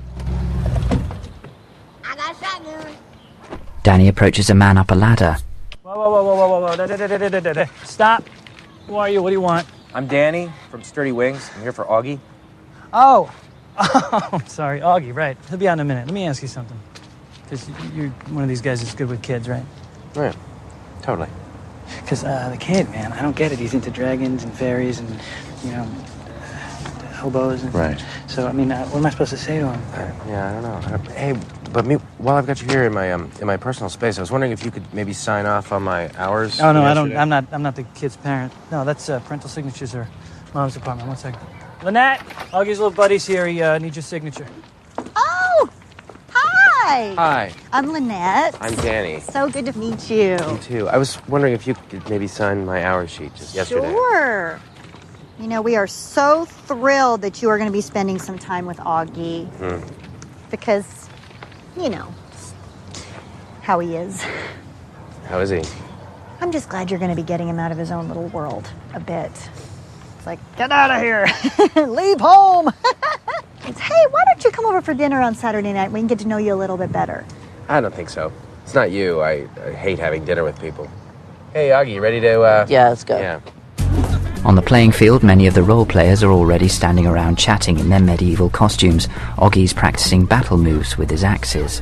[SPEAKER 13] I got a shotgun.
[SPEAKER 1] Danny approaches a man up a ladder.
[SPEAKER 20] Whoa, whoa, whoa, whoa, whoa, whoa, da, da, da, da, da, da, da. Stop. Who are you? What do you want?
[SPEAKER 4] I'm Danny from Sturdy Wings. I'm here for Augie.
[SPEAKER 20] Oh. Oh, sorry. Augie, right. He'll be out in a minute. Let me ask you something. Because you're one of these guys that's good with kids, right?
[SPEAKER 4] Right. Totally.
[SPEAKER 20] Because uh, the kid, man, I don't get it. He's into dragons and fairies and, you know, hobos. And,
[SPEAKER 4] Right.
[SPEAKER 20] So, I mean, uh, what am I supposed to say to him?
[SPEAKER 4] Uh, yeah, I don't know. Uh, hey, but me, while I've got you here in my um in my personal space, I was wondering if you could maybe sign off on my hours.
[SPEAKER 20] Oh, no,
[SPEAKER 4] from
[SPEAKER 20] I don't.
[SPEAKER 4] yesterday.
[SPEAKER 20] I'm not I'm not the kid's parent. No, that's uh, parental signatures or mom's apartment. One second. Lynette, Augie's little buddy's here. He uh, needs your signature.
[SPEAKER 15] Oh, hi.
[SPEAKER 4] Hi,
[SPEAKER 15] I'm Lynette.
[SPEAKER 4] I'm Danny.
[SPEAKER 15] So good to meet you.
[SPEAKER 4] You too. I was wondering if you could maybe sign my hours sheet just yesterday.
[SPEAKER 15] Sure. You know, we are so thrilled that you are going to be spending some time with Augie
[SPEAKER 4] Hmm.
[SPEAKER 15] because, you know, how he is.
[SPEAKER 4] How is he?
[SPEAKER 15] I'm just glad you're going to be getting him out of his own little world a bit. It's like, get out of here. Leave home. It's, hey, why don't you come over for dinner on Saturday night? We can get to know you a little bit better.
[SPEAKER 4] I don't think so. It's not you. I, I hate having dinner with people. Hey, Augie, you ready to? Uh...
[SPEAKER 7] Yeah, let's go.
[SPEAKER 4] Yeah.
[SPEAKER 1] On the playing field, many of the role players are already standing around chatting in their medieval costumes. Oggie's practicing battle moves with his axes.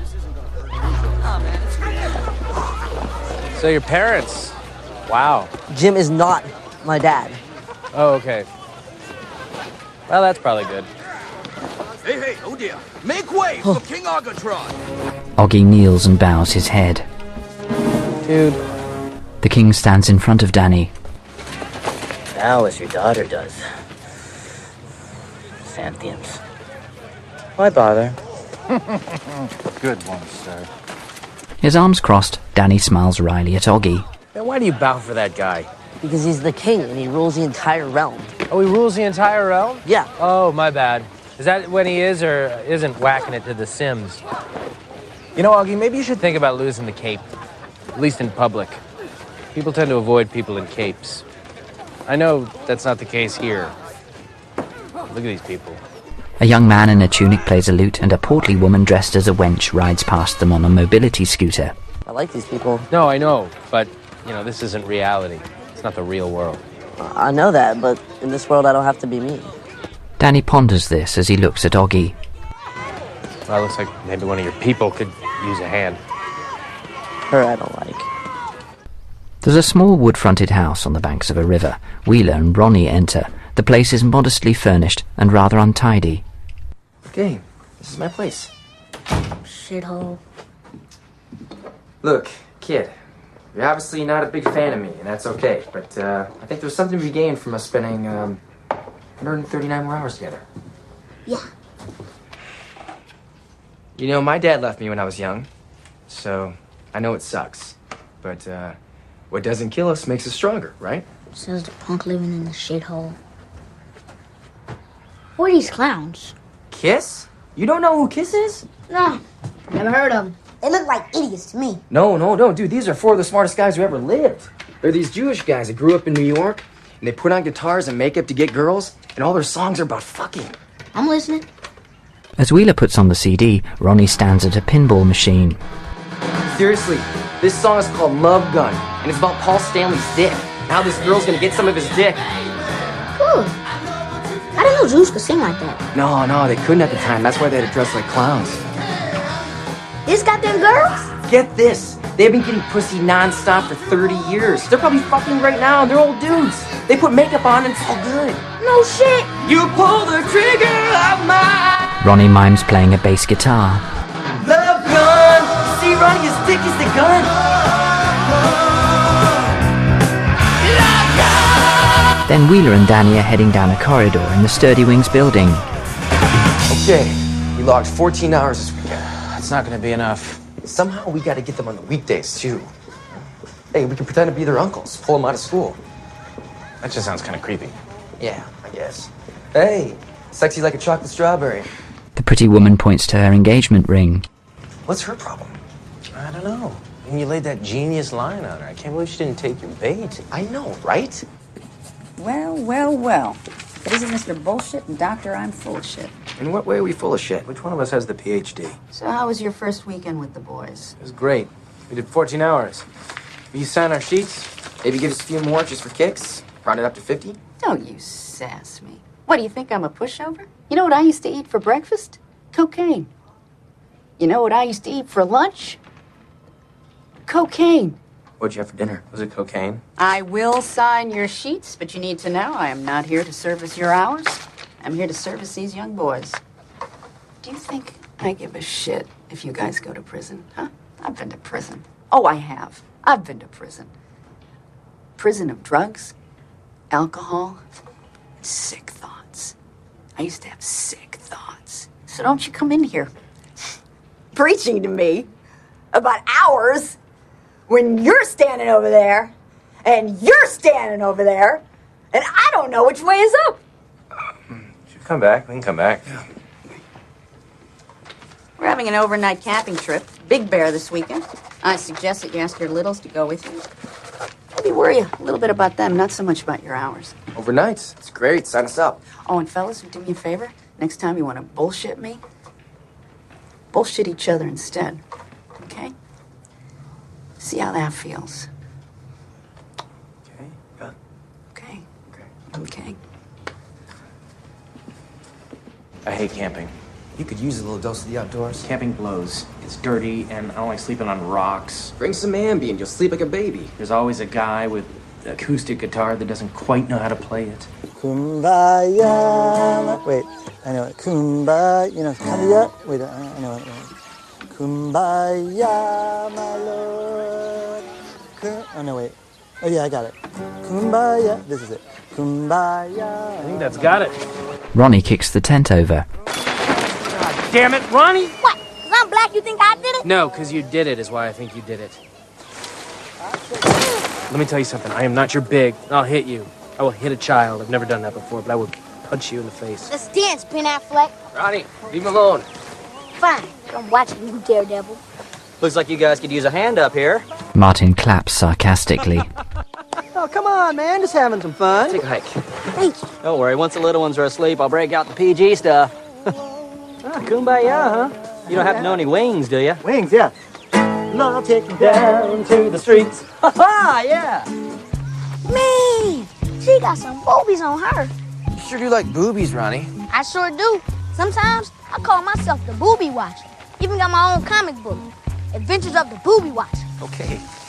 [SPEAKER 4] So your parents? Wow.
[SPEAKER 7] Jim is not my dad.
[SPEAKER 4] Oh, okay. Well, that's probably good.
[SPEAKER 18] Hey, hey, oh dear. Make way for King Argatron.
[SPEAKER 1] Oggie kneels and bows his head.
[SPEAKER 4] Dude.
[SPEAKER 1] The king stands in front of Danny.
[SPEAKER 7] Now as your daughter does. Sentience. Why bother?
[SPEAKER 4] Good one, sir.
[SPEAKER 1] His arms crossed, Danny smiles wryly at Oggie.
[SPEAKER 4] Then why do you bow for that guy?
[SPEAKER 7] Because he's the king and he rules the entire realm.
[SPEAKER 4] Oh, he rules the entire realm?
[SPEAKER 7] Yeah.
[SPEAKER 4] Oh, my bad. Is that when he is or isn't whacking it to the Sims? You know, Augie, maybe you should think about losing the cape. At least in public. People tend to avoid people in capes. I know that's not the case here. Look at these people.
[SPEAKER 1] A young man in a tunic plays a lute, and a portly woman dressed as a wench rides past them on a mobility scooter.
[SPEAKER 7] I like these people.
[SPEAKER 4] No, I know, but, you know, this isn't reality. It's not the real world.
[SPEAKER 7] I know that, but in this world I don't have to be me.
[SPEAKER 1] Danny ponders this as he looks at Oggie.
[SPEAKER 4] Well, it looks like maybe one of your people could use a hand.
[SPEAKER 7] Her I don't like.
[SPEAKER 1] There's a small wood-fronted house on the banks of a river. Wheeler and Ronnie enter. The place is modestly furnished and rather untidy.
[SPEAKER 2] Okay, this is my place.
[SPEAKER 5] Shithole.
[SPEAKER 2] Look, kid, you're obviously not a big fan of me, and that's okay. But uh, I think there's something to be gained from us spending um, one hundred thirty-nine more hours together.
[SPEAKER 13] Yeah.
[SPEAKER 2] You know, my dad left me when I was young, so I know it sucks. But uh, what doesn't kill us makes us stronger, right?
[SPEAKER 5] Says the punk living in the shithole. Who are these clowns?
[SPEAKER 2] Kiss? You don't know who Kiss is?
[SPEAKER 13] No, never heard of them. They look like idiots to me.
[SPEAKER 2] No, no, no, dude. These are four of the smartest guys who ever lived. They're these Jewish guys that grew up in New York, and they put on guitars and makeup to get girls, and all their songs are about fucking.
[SPEAKER 5] I'm listening.
[SPEAKER 1] As Wheeler puts on the C D, Ronnie stands at a pinball machine.
[SPEAKER 2] Seriously, this song is called Love Gun, and it's about Paul Stanley's dick. Now this girl's gonna get some of his dick.
[SPEAKER 5] Cool. I didn't know Jews could sing like that.
[SPEAKER 2] No, no, they couldn't at the time. That's why they had to dress like clowns.
[SPEAKER 13] This got them girls?
[SPEAKER 2] Get this. They've been getting pussy nonstop for thirty years. They're probably fucking right now, and they're old dudes. They put makeup on and it's all good.
[SPEAKER 13] No shit.
[SPEAKER 2] You pull the trigger of my...
[SPEAKER 1] Ronnie mimes playing a bass guitar.
[SPEAKER 2] Love gun! See, Ronnie, his dick is the gun!
[SPEAKER 1] Then Wheeler and Danny are heading down a corridor in the Sturdy Wings building.
[SPEAKER 2] Okay, we logged fourteen hours this weekend.
[SPEAKER 4] It's not gonna be enough.
[SPEAKER 2] Somehow we gotta get them on the weekdays, too. Hey, we can pretend to be their uncles, pull them out of school.
[SPEAKER 4] That just sounds kind of creepy.
[SPEAKER 2] Yeah, I guess. Hey, sexy like a chocolate strawberry.
[SPEAKER 1] The pretty woman points to her engagement ring.
[SPEAKER 2] What's her problem?
[SPEAKER 4] I don't know. And you laid that genius line on her. I can't believe she didn't take your bait.
[SPEAKER 2] I know, right?
[SPEAKER 11] Well, well, well. If it isn't Mister Bullshit and Doctor I'm full of shit.
[SPEAKER 2] In what way are we full of shit?
[SPEAKER 4] Which one of us has the P H D?
[SPEAKER 11] So how was your first weekend with the boys?
[SPEAKER 4] It was great. We did fourteen hours. Will you sign our sheets?
[SPEAKER 2] Maybe give us a few more just for kicks? Round it up to fifty?
[SPEAKER 11] Don't you sass me. What, do you think I'm a pushover? You know what I used to eat for breakfast? Cocaine. You know what I used to eat for lunch? Cocaine.
[SPEAKER 2] What'd you have for dinner?
[SPEAKER 4] Was it cocaine?
[SPEAKER 11] I will sign your sheets, but you need to know I am not here to service your hours. I'm here to service these young boys. Do you think I give a shit if you guys go to prison, huh? I've been to prison. Oh, I have. I've been to prison. Prison of drugs, alcohol, sick thoughts. I used to have sick thoughts. So don't you come in here preaching to me about hours when you're standing over there and you're standing over there and I don't know which way is up.
[SPEAKER 4] Come back. We can come back. Yeah.
[SPEAKER 11] We're having an overnight camping trip. Big Bear this weekend. I suggest that you ask your littles to go with you. Maybe worry a little bit about them, not so much about your hours.
[SPEAKER 2] Overnight. It's great. Sign us up.
[SPEAKER 11] Oh, and fellas, do me a favor. Next time you want to bullshit me, bullshit each other instead. Okay? See how that feels.
[SPEAKER 2] Okay. Yeah.
[SPEAKER 11] Okay.
[SPEAKER 2] Okay.
[SPEAKER 11] Okay.
[SPEAKER 4] I hate camping.
[SPEAKER 2] You could use a little dose of the outdoors.
[SPEAKER 4] Camping blows. It's dirty, and I don't like sleeping on rocks.
[SPEAKER 2] Bring some Ambien. You'll sleep like a baby.
[SPEAKER 4] There's always a guy with an acoustic guitar that doesn't quite know how to play it.
[SPEAKER 20] Kumbaya. Wait, I know it. Kumbaya. You know, kumbaya. Wait, I know it. Kumbaya, my lord. Kum- oh, no, wait. Oh, yeah, I got it. Kumbaya. This is it. Kumbaya.
[SPEAKER 4] I think that's got it.
[SPEAKER 1] Ronnie kicks the tent over.
[SPEAKER 4] God damn it, Ronnie!
[SPEAKER 13] What? Because I'm black, you think I did it?
[SPEAKER 4] No, because you did it is why I think you did it. Let me tell you something. I am not your big. I'll hit you. I will hit a child. I've never done that before, but I will punch you in the face.
[SPEAKER 13] Let's dance, Ben Affleck.
[SPEAKER 2] Ronnie, leave him alone.
[SPEAKER 13] Fine. I'm watching you, Daredevil.
[SPEAKER 14] Looks like you guys could use a hand up here.
[SPEAKER 1] Martin claps sarcastically.
[SPEAKER 14] Oh, come on, man. Just having some fun.
[SPEAKER 2] Take a hike.
[SPEAKER 13] Thank you.
[SPEAKER 14] Don't worry. Once the little ones are asleep, I'll break out the P G stuff. Ah, kumbaya, huh? You don't have to know any wings, do you?
[SPEAKER 20] Wings, yeah. Love taking down to the streets.
[SPEAKER 14] Ha ha, yeah.
[SPEAKER 13] Man, she got some boobies on her.
[SPEAKER 2] You sure do like boobies, Ronnie.
[SPEAKER 13] I sure do. Sometimes I call myself the Booby Watcher. Even got my own comic book, Adventures of the Booby Watcher.
[SPEAKER 2] Okay.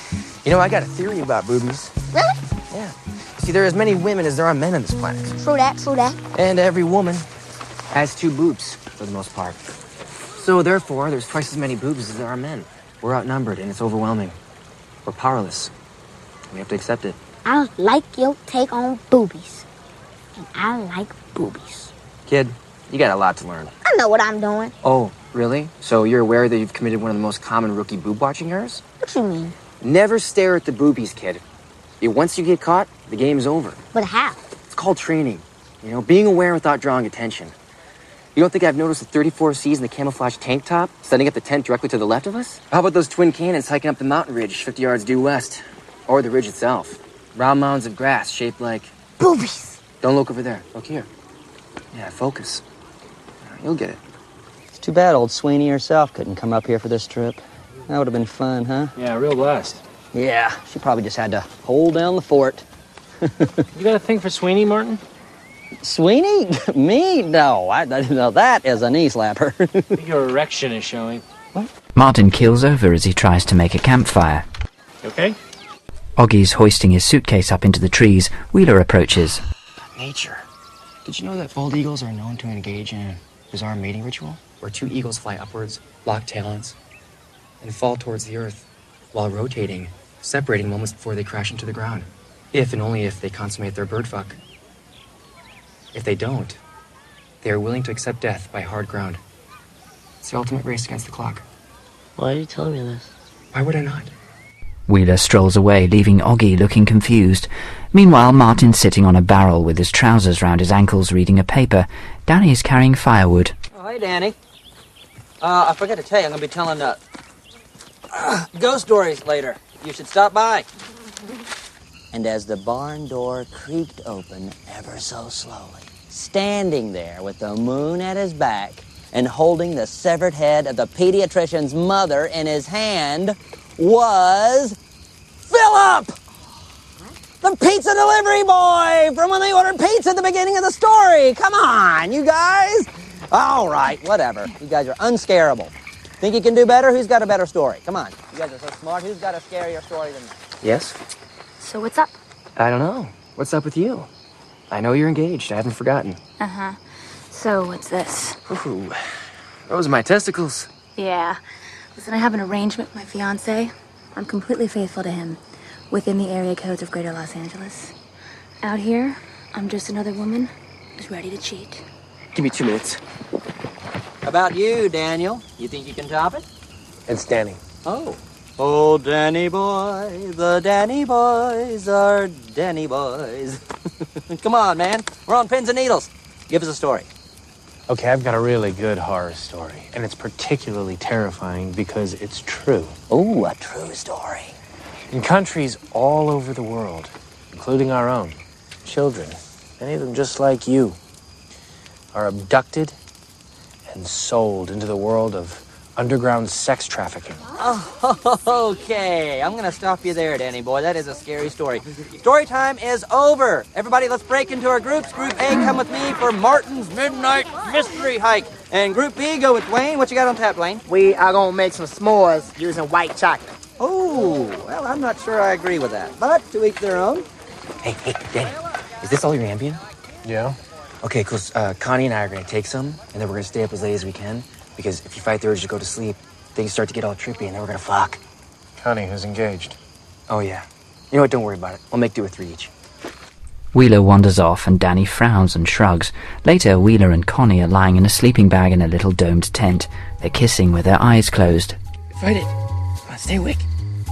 [SPEAKER 2] You know, I got a theory about boobies.
[SPEAKER 13] Really?
[SPEAKER 2] Yeah. See, there are as many women as there are men on this planet.
[SPEAKER 13] True that, true that.
[SPEAKER 2] And every woman has two boobs, for the most part. So, therefore, there's twice as many boobs as there are men. We're outnumbered, and it's overwhelming. We're powerless. We have to accept it.
[SPEAKER 13] I like your take on boobies. And I like boobies.
[SPEAKER 2] Kid, you got a lot to learn.
[SPEAKER 13] I know what I'm doing.
[SPEAKER 2] Oh, really? So you're aware that you've committed one of the most common rookie boob-watching errors?
[SPEAKER 13] What you mean?
[SPEAKER 2] Never stare at the boobies, kid. You- Once you get caught, the game's over.
[SPEAKER 13] But how?
[SPEAKER 2] It's called training. You know, being aware without drawing attention. You don't think I've noticed the thirty-four C's in the camouflage tank top setting up the tent directly to the left of us? How about those twin cannons hiking up the mountain ridge fifty yards due west? Or the ridge itself? Round mounds of grass shaped like...
[SPEAKER 13] boobies.
[SPEAKER 2] Don't look over there. Look here. Yeah, focus. You'll get it.
[SPEAKER 14] It's too bad old Sweeney herself couldn't come up here for this trip. That would have been fun, huh?
[SPEAKER 4] Yeah, real blast.
[SPEAKER 14] Yeah, she probably just had to hold down the fort.
[SPEAKER 4] You got a thing for Sweeney, Martin?
[SPEAKER 14] Sweeney? Me? No, I, I no, that is a knee slapper.
[SPEAKER 4] Your erection is showing.
[SPEAKER 14] What?
[SPEAKER 1] Martin keels over as he tries to make a campfire.
[SPEAKER 4] Okay?
[SPEAKER 1] Oggie's hoisting his suitcase up into the trees. Wheeler approaches.
[SPEAKER 2] Nature. Did you know that bald eagles are known to engage in a bizarre mating ritual? Where two eagles fly upwards, lock talons, and fall towards the earth while rotating, separating moments before they crash into the ground. If and only if they consummate their bird fuck. If they don't, they are willing to accept death by hard ground. It's the ultimate race against the clock.
[SPEAKER 16] Why are you telling me this?
[SPEAKER 2] Why would I not?
[SPEAKER 1] Wheeler strolls away, leaving Oggie looking confused. Meanwhile, Martin's sitting on a barrel with his trousers round his ankles reading a paper. Danny is carrying firewood.
[SPEAKER 14] Oh, hey, Danny. Uh, I forgot to tell you, I'm going to be telling uh, uh, ghost stories later. You should stop by. And as the barn door creaked open ever so slowly, standing there with the moon at his back and holding the severed head of the pediatrician's mother in his hand was Philip! The pizza delivery boy from when they ordered pizza at the beginning of the story. Come on, you guys. All right, whatever. You guys are unscarable. Think you can do better? Who's got a better story? Come on. You guys are so smart. Who's got a scarier story than that?
[SPEAKER 2] Yes?
[SPEAKER 6] So what's up?
[SPEAKER 2] I don't know. What's up with you? I know you're engaged. I haven't forgotten.
[SPEAKER 6] Uh-huh. So what's this?
[SPEAKER 2] Ooh, those are my testicles.
[SPEAKER 6] Yeah. Listen, I have an arrangement with my fiancé. I'm completely faithful to him, within the area codes of Greater Los Angeles. Out here, I'm just another woman who's ready to cheat.
[SPEAKER 2] Give me two minutes.
[SPEAKER 14] How about you, Daniel? You think you can top it?
[SPEAKER 2] It's Danny.
[SPEAKER 14] Oh. Oh, Danny boy, the Danny boys are Danny boys. Come on, man. We're on pins and needles. Give us a story.
[SPEAKER 4] Okay, I've got a really good horror story, and it's particularly terrifying because it's true.
[SPEAKER 14] Oh, a true story.
[SPEAKER 4] In countries all over the world, including our own, children, many of them just like you, are abducted and sold into the world of underground sex trafficking.
[SPEAKER 14] Oh, okay. I'm going to stop you there, Danny boy. That is a scary story. Story time is over. Everybody, let's break into our groups. Group A, come with me for Martin's Midnight Mystery Hike. And Group B, go with Dwayne. What you got on tap, Dwayne?
[SPEAKER 19] We are going to make some s'mores using white chocolate.
[SPEAKER 14] Oh, well, I'm not sure I agree with that. But to each their own.
[SPEAKER 2] Hey, hey, Danny, is this all your Ambien?
[SPEAKER 4] Yeah.
[SPEAKER 2] Okay, because uh, Connie and I are going to take some, and then we're going to stay up as late as we can. Because if you fight the urge to go to sleep, things start to get all trippy, and then we're going to fuck.
[SPEAKER 4] Connie, who's engaged?
[SPEAKER 2] Oh, yeah. You know what? Don't worry about it. We'll make do with three each.
[SPEAKER 1] Wheeler wanders off, and Danny frowns and shrugs. Later, Wheeler and Connie are lying in a sleeping bag in a little domed tent. They're kissing with their eyes closed.
[SPEAKER 2] Fight it. Come on, stay awake.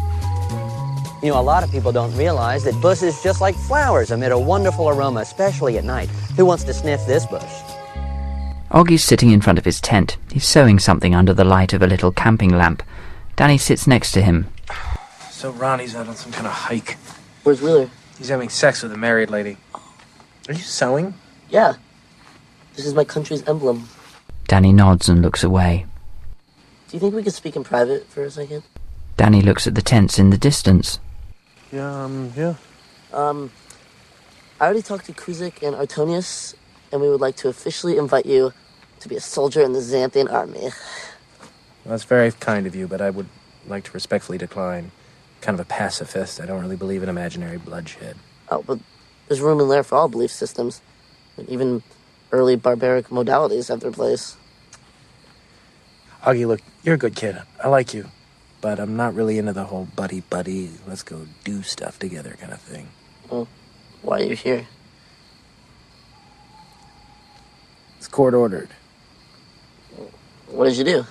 [SPEAKER 14] You know, a lot of people don't realize that bushes just like flowers emit a wonderful aroma, especially at night. Who wants to sniff this bush?
[SPEAKER 1] Oggie's sitting in front of his tent. He's sewing something under the light of a little camping lamp. Danny sits next to him.
[SPEAKER 4] So Ronnie's out on some kind of hike.
[SPEAKER 16] Where's Wheeler?
[SPEAKER 4] He's having sex with a married lady. Are you sewing?
[SPEAKER 16] Yeah. This is my country's emblem.
[SPEAKER 1] Danny nods and looks away.
[SPEAKER 16] Do you think we could speak in private for a second?
[SPEAKER 1] Danny looks at the tents in the distance.
[SPEAKER 4] Yeah, um, yeah.
[SPEAKER 16] Um, I already talked to Kuzik and Artonius, and we would like to officially invite you to be a soldier in the Xanthian army.
[SPEAKER 4] Well, that's very kind of you, but I would like to respectfully decline. kind of a pacifist. I don't really believe in imaginary bloodshed.
[SPEAKER 16] Oh, but there's room in there for all belief systems. Even early barbaric modalities have their place.
[SPEAKER 4] Augie, look, you're a good kid. I like you. But I'm not really into the whole buddy-buddy, let's go do stuff together kind of thing.
[SPEAKER 16] Well, why are you here?
[SPEAKER 4] It's court-ordered.
[SPEAKER 16] What did you do?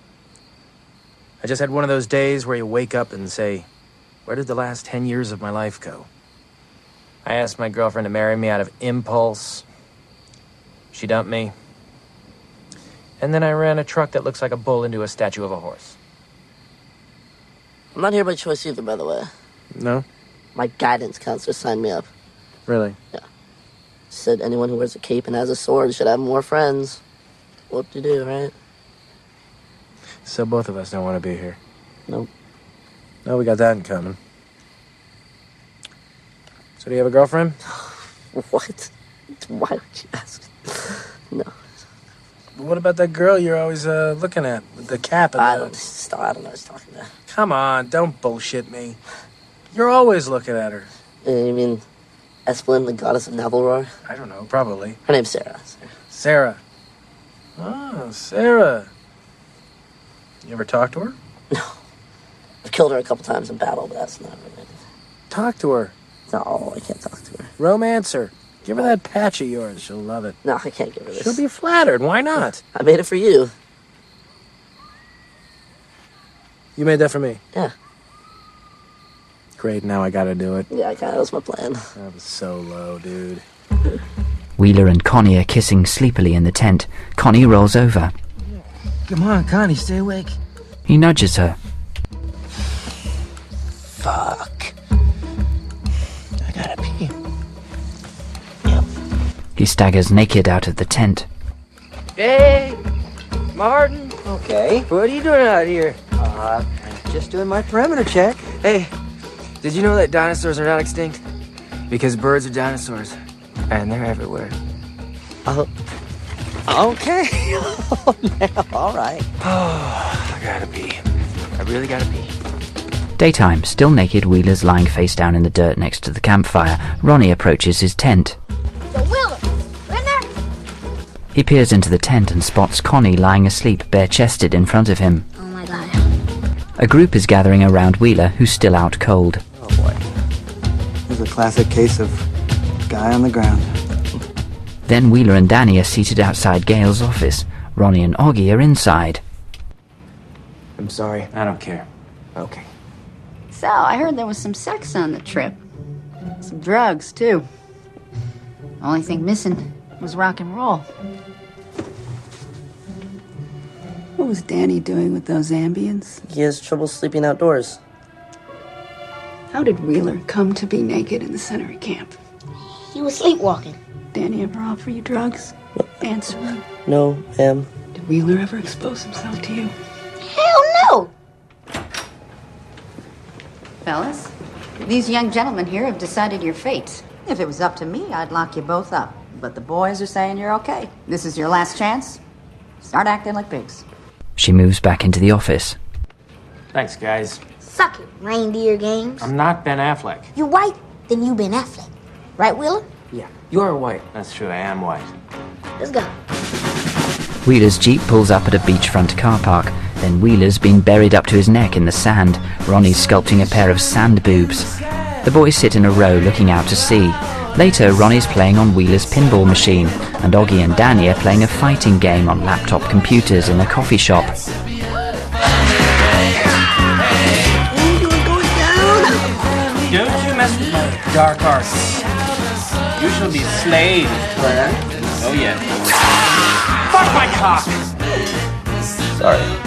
[SPEAKER 4] I just had one of those days where you wake up and say, where did the last ten years of my life go? I asked my girlfriend to marry me out of impulse. She dumped me. And then I ran a truck that looks like a bull into a statue of a horse.
[SPEAKER 16] I'm not here by choice either, by the way.
[SPEAKER 4] No?
[SPEAKER 16] My guidance counselor signed me up.
[SPEAKER 4] Really?
[SPEAKER 16] Yeah. Said anyone who wears a cape and has a sword should have more friends. What to do, right?
[SPEAKER 4] So both of us don't want to be here.
[SPEAKER 16] Nope.
[SPEAKER 4] No, we got that in common. So do you have a girlfriend?
[SPEAKER 16] What? Why would you ask? No.
[SPEAKER 4] What about that girl you're always uh, looking at with the cap? And
[SPEAKER 16] I
[SPEAKER 4] the...
[SPEAKER 16] don't, stop, I don't know what he's talking about.
[SPEAKER 4] Come on, don't bullshit me. You're always looking at her.
[SPEAKER 16] Uh, you mean Esplin, the goddess of Navalroar?
[SPEAKER 4] I don't know, probably.
[SPEAKER 16] Her name's Sarah.
[SPEAKER 4] Sarah. Oh, Sarah. You ever talk to her?
[SPEAKER 16] No. I've killed her a couple times in battle, but that's not related.
[SPEAKER 4] Talk to her.
[SPEAKER 16] No, I can't talk to her.
[SPEAKER 4] Romance her. Give her that patch of yours. She'll love it.
[SPEAKER 16] No, I can't give her this.
[SPEAKER 4] She'll be flattered. Why not?
[SPEAKER 16] I made it for you.
[SPEAKER 4] You made that for me?
[SPEAKER 16] Yeah.
[SPEAKER 4] Great, now I gotta do it.
[SPEAKER 16] Yeah, that was my plan.
[SPEAKER 4] That was so low, dude.
[SPEAKER 1] Wheeler and Connie are kissing sleepily in the tent. Connie rolls over.
[SPEAKER 16] Come on, Connie, stay awake.
[SPEAKER 1] He nudges her.
[SPEAKER 16] Fuck. I gotta pee.
[SPEAKER 1] He staggers naked out of the tent.
[SPEAKER 14] Hey, Martin.
[SPEAKER 2] Okay.
[SPEAKER 14] What are you doing out here?
[SPEAKER 2] Uh, I'm just doing my perimeter check.
[SPEAKER 14] Hey, did you know that dinosaurs are not extinct? Because birds are dinosaurs, and they're everywhere.
[SPEAKER 2] Oh. Okay. Oh, now, all right.
[SPEAKER 14] Oh, I gotta pee. I really gotta pee.
[SPEAKER 1] Daytime, still naked, Wheeler's lying face down in the dirt next to the campfire. Ronnie approaches his tent.
[SPEAKER 13] The Wheeler! In there!
[SPEAKER 1] He peers into the tent and spots Connie lying asleep, bare-chested in front of him.
[SPEAKER 13] Oh my god.
[SPEAKER 1] A group is gathering around Wheeler, who's still out cold.
[SPEAKER 2] Oh boy. This is a classic case of guy on the ground.
[SPEAKER 1] Then Wheeler and Danny are seated outside Gail's office. Ronnie and Augie are inside.
[SPEAKER 2] I'm sorry.
[SPEAKER 4] I don't care.
[SPEAKER 2] Okay.
[SPEAKER 11] So, I heard there was some sex on the trip. Some drugs, too. Only thing missing was rock and roll. What was Danny doing with those Ambiens?
[SPEAKER 16] He has trouble sleeping outdoors.
[SPEAKER 11] How did Wheeler come to be naked in the center of camp?
[SPEAKER 13] He was sleepwalking.
[SPEAKER 11] Danny ever offer you drugs? Answer me.
[SPEAKER 16] No, ma'am.
[SPEAKER 11] Did Wheeler ever expose himself to you?
[SPEAKER 13] Hell no!
[SPEAKER 12] Fellas, these young gentlemen here have decided your fate. If it was up to me, I'd lock you both up. But the boys are saying you're okay. This is your last chance. Start acting like pigs.
[SPEAKER 1] She moves back into the office.
[SPEAKER 4] Thanks, guys.
[SPEAKER 13] Suck it, reindeer games.
[SPEAKER 4] I'm not Ben Affleck.
[SPEAKER 13] You white? Then you Ben Affleck. Right, Wheeler?
[SPEAKER 4] Yeah, you're white. That's true, I am white.
[SPEAKER 13] Let's go.
[SPEAKER 1] Wheeler's Jeep pulls up at a beachfront car park. Then Wheeler's been buried up to his neck in the sand. Ronnie's sculpting a pair of sand boobs. The boys sit in a row looking out to sea. Later, Ronnie's playing on Wheeler's pinball machine, and Augie and Danny are playing a fighting game on laptop computers in a coffee shop.
[SPEAKER 9] Don't you mess with my dark arts. You shall be slain. Oh yeah. Fuck my cock!
[SPEAKER 2] Sorry.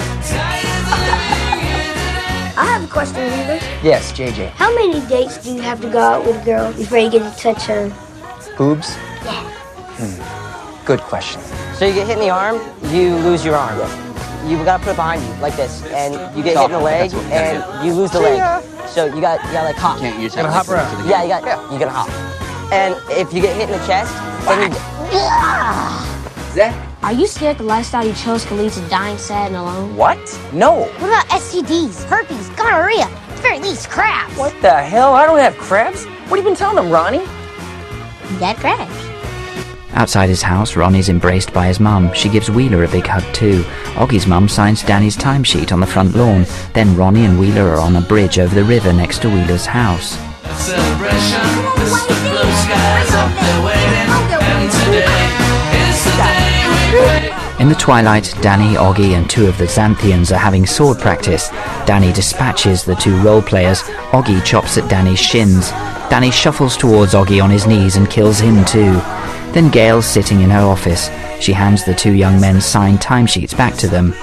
[SPEAKER 13] I have a question, Wheeler.
[SPEAKER 2] Yes, J J.
[SPEAKER 13] How many dates do you have to go out with a girl before you get to touch her?
[SPEAKER 2] Boobs?
[SPEAKER 13] Yeah.
[SPEAKER 2] Hmm. Good question.
[SPEAKER 14] So you get hit in the arm, you lose your arm. You gotta put it behind you, like this, and you get hit in the leg, and you lose the leg. So you got, you got like hop.
[SPEAKER 2] Can't use
[SPEAKER 14] you gotta hop around. Yeah, you got, you gotta hop. And if you get hit in the chest, then you.
[SPEAKER 13] Zach? Are you scared the lifestyle you chose could lead to dying sad and alone?
[SPEAKER 2] What? No.
[SPEAKER 13] What about S T Ds, herpes, gonorrhea? very least, crabs.
[SPEAKER 14] What the hell? I don't have crabs. What have you been telling them, Ronnie?
[SPEAKER 13] You got crabs.
[SPEAKER 1] Outside his house, Ronnie's embraced by his mum. She gives Wheeler a big hug too. Oggie's mum signs Danny's timesheet on the front lawn. Then Ronnie and Wheeler are on a bridge over the river next to Wheeler's house.
[SPEAKER 17] A celebration, it's the blue skies up there waiting, and today is the day we wait.
[SPEAKER 1] In the twilight, Danny, Oggie and two of the Xanthians are having sword practice. Danny dispatches the two role players. Oggie chops at Danny's shins. Danny shuffles towards Oggie on his knees and kills him too. Then Gail's sitting in her office. She hands the two young men signed timesheets back to them.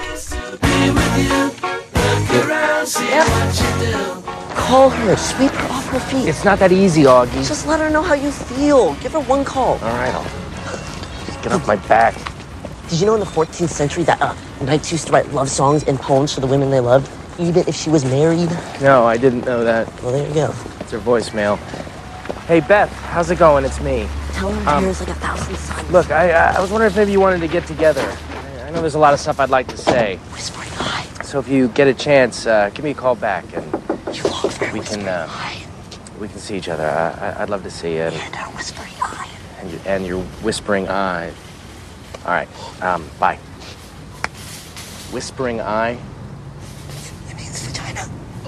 [SPEAKER 16] Call her. Sweep her off her feet.
[SPEAKER 14] It's not that easy, Augie.
[SPEAKER 16] Just let her know how you feel. Give her one call.
[SPEAKER 14] All right, I'll just get off my back.
[SPEAKER 16] Did you know in the fourteenth century that uh, knights used to write love songs and poems for the women they loved, even if she was married?
[SPEAKER 14] No, I didn't know that.
[SPEAKER 16] Well, there you go.
[SPEAKER 14] It's her voicemail. Hey, Beth, how's it going? It's me.
[SPEAKER 16] Tell her
[SPEAKER 14] Um,
[SPEAKER 16] there's like a thousand suns.
[SPEAKER 14] Look, I I was wondering if maybe you wanted to get together. I, I know there's a lot of stuff I'd like to say.
[SPEAKER 16] Whispering high.
[SPEAKER 14] So if you get a chance, uh, give me a call back and
[SPEAKER 16] You love her.
[SPEAKER 14] we can uh, we can see each other. I, I, I'd love to see you. And,
[SPEAKER 16] And her whispering eye.
[SPEAKER 14] and, you, and your whispering eye. All right, um, bye. Whispering eye.
[SPEAKER 16] It means vagina.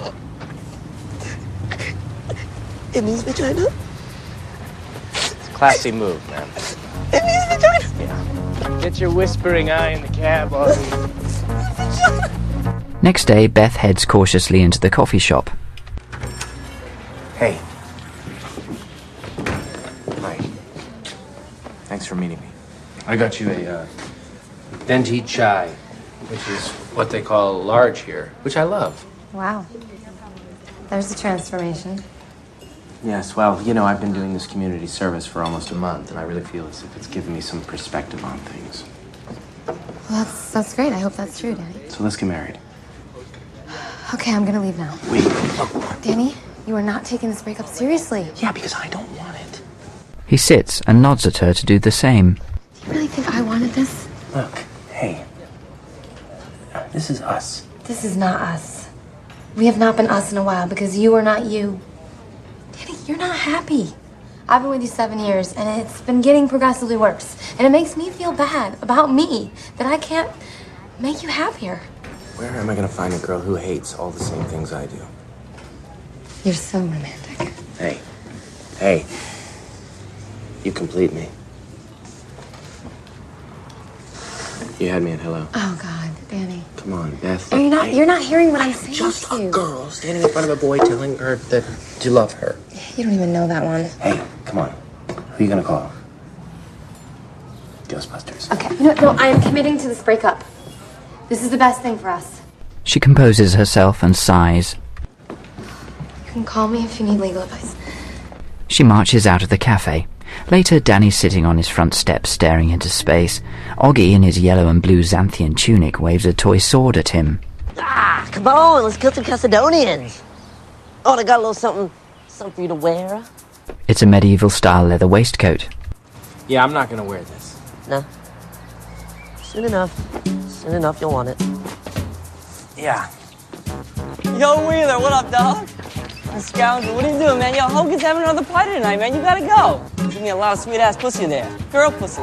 [SPEAKER 16] It means vagina.
[SPEAKER 14] Classy move, man.
[SPEAKER 16] It means vagina.
[SPEAKER 14] Yeah. Get your whispering eye in the cab, Augie.
[SPEAKER 1] Next day, Beth heads cautiously into the coffee shop.
[SPEAKER 2] Hey. Hi. Thanks for meeting me.
[SPEAKER 4] I got you a uh, venti chai, which is what they call large here, which I love.
[SPEAKER 6] Wow. There's a transformation.
[SPEAKER 2] Yes, well, you know, I've been doing this community service for almost a month, and I really feel as if it's given me some perspective on things.
[SPEAKER 6] Well, that's that's great. I hope that's true, Danny.
[SPEAKER 2] So let's get married.
[SPEAKER 6] Okay, I'm gonna leave now.
[SPEAKER 2] Wait.
[SPEAKER 6] Danny, you are not taking this breakup seriously.
[SPEAKER 2] Yeah, because I don't want it.
[SPEAKER 1] He sits and nods at her to do the same.
[SPEAKER 6] Do you really think I wanted this?
[SPEAKER 2] Look, hey. This is us.
[SPEAKER 6] This is not us. We have not been us in a while because you are not you. Danny, you're not happy. I've been with you seven years, and it's been getting progressively worse. And it makes me feel bad about me that I can't make you happier.
[SPEAKER 2] Where am I gonna find a girl who hates all the same things I do?
[SPEAKER 6] You're so romantic.
[SPEAKER 2] Hey. Hey. You complete me. You had me at hello.
[SPEAKER 6] Oh God, Danny.
[SPEAKER 2] Come on, Beth.
[SPEAKER 6] Are you not?
[SPEAKER 2] Hey,
[SPEAKER 6] You're not hearing what I'm saying
[SPEAKER 2] just
[SPEAKER 6] to
[SPEAKER 2] a
[SPEAKER 6] you.
[SPEAKER 2] girl standing in front of a boy telling her that you love her.
[SPEAKER 6] You don't even know that one.
[SPEAKER 2] Hey, come on. Who are you gonna call? Ghostbusters.
[SPEAKER 6] Okay. No, no, I am committing to this breakup. This is the best thing for us.
[SPEAKER 1] She composes herself and sighs.
[SPEAKER 6] You can call me if you need legal advice.
[SPEAKER 1] She marches out of the cafe. Later, Danny's sitting on his front steps staring into space. Oggie, in his yellow and blue Xanthian tunic, waves a toy sword at him.
[SPEAKER 16] Ah, come on, let's kill some Caledonians. Oh, and I got a little something, something for you to wear.
[SPEAKER 1] It's a medieval-style leather waistcoat.
[SPEAKER 14] Yeah, I'm not gonna wear this.
[SPEAKER 16] No. Soon enough. Soon enough, you'll want it.
[SPEAKER 14] Yeah.
[SPEAKER 21] Yo, Wheeler, what up, dog? The scoundrel, what are you doing, man? Yo, Hogan's having another party tonight, man. You gotta go. Give me a lot of sweet-ass pussy there. Girl pussy.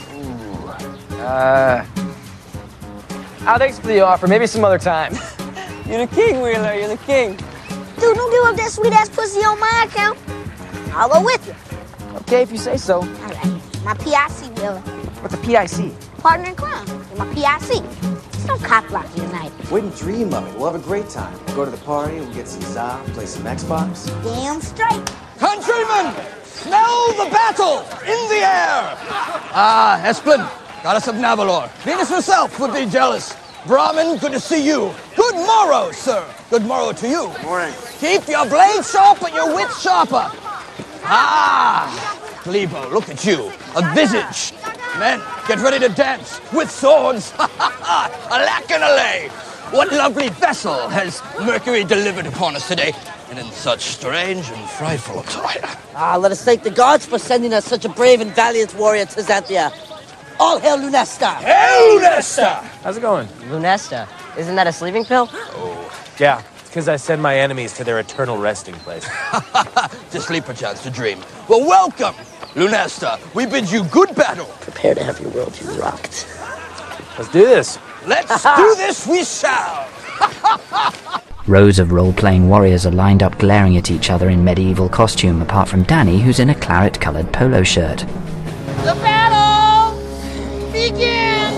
[SPEAKER 14] Uh. Oh, thanks for the offer. Maybe some other time.
[SPEAKER 21] You're the king, Wheeler. You're the king.
[SPEAKER 13] Dude, don't give up that sweet-ass pussy on my account. I'll go with you.
[SPEAKER 14] Okay, if you say so.
[SPEAKER 13] All right. My P I C, Wheeler.
[SPEAKER 14] What's a P I C?
[SPEAKER 13] Partner in crime. You're my P I C. Just don't cock block you tonight.
[SPEAKER 22] Wait and dream of it. We'll have a great time. We'll go to the party, we'll get some za, play some Xbox.
[SPEAKER 13] Damn straight.
[SPEAKER 18] Countrymen, smell the battle in the air. Ah, Esplin, goddess of Navalor. Venus herself would be jealous. Brahmin, good to see you. Good morrow, sir. Good morrow to you.
[SPEAKER 22] Morning.
[SPEAKER 18] Keep your blade sharp and your wit sharper. Ah, Glebo, look at you. A visage. Men, get ready to dance with swords. Alack and alay. What lovely vessel has Mercury delivered upon us today, and in such strange and frightful attire?
[SPEAKER 16] Ah, let us thank the gods for sending us such a brave and valiant warrior to Xanthia. All hail Lunesta!
[SPEAKER 18] Hail Lunesta!
[SPEAKER 14] How's it going?
[SPEAKER 21] Lunesta. Isn't that a sleeping pill?
[SPEAKER 14] Yeah, it's
[SPEAKER 9] because I send my enemies to their eternal resting place.
[SPEAKER 18] To sleep perchance, to dream. Well, welcome, Lunesta. We bid you good battle.
[SPEAKER 16] Prepare to have your worldview rocked.
[SPEAKER 9] Let's do this.
[SPEAKER 18] Let's do this, we shall.
[SPEAKER 1] Rows of role-playing warriors are lined up glaring at each other in medieval costume, apart from Danny, who's in a claret-coloured polo shirt.
[SPEAKER 17] The battle begins!